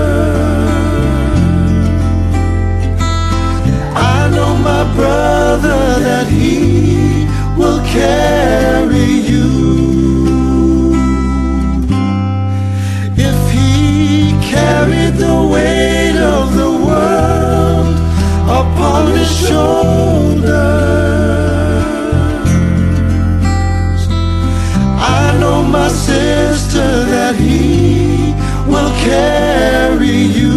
I know my brother that He will carry you. If He carried the weight of the world upon His shoulders, I know my sister that He will carry you.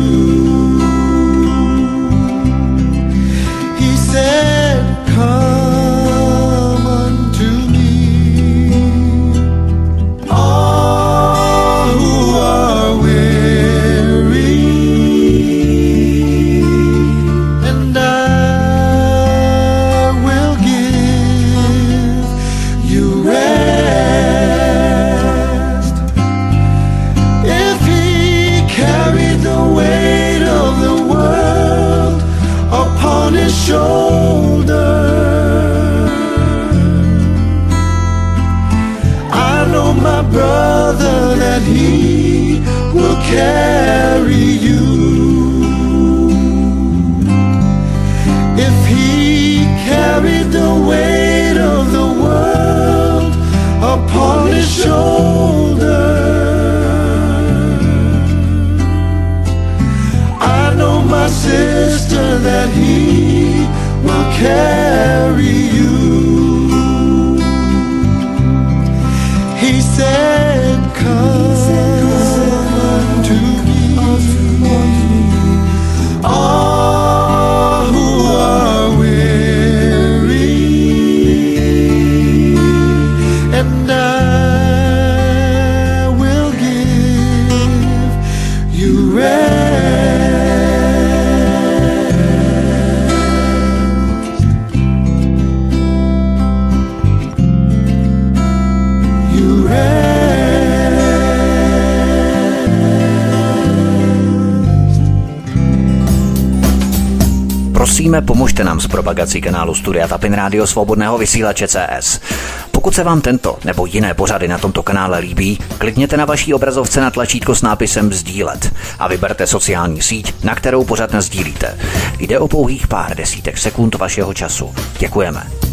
He said, come unto me, all who are weary, and I will give you rest. If He carried the weight of the world upon His shoulder, I know my brother that He will carry you. If He carried the weight of the world upon His shoulder, I know my sister that He will carry you. He said, come unto me, all who are weary, and I will give you rest. You rest. Prosíme, pomožte nám s propagací kanálu Studia Tapin Rádio Svobodného vysílače C S. Pokud se vám tento nebo jiné pořady na tomto kanále líbí, klikněte na vaší obrazovce na tlačítko s nápisem sdílet a vyberte sociální síť, na kterou pořad nasdílíte. Jde o pouhých pár desítek sekund vašeho času. Děkujeme.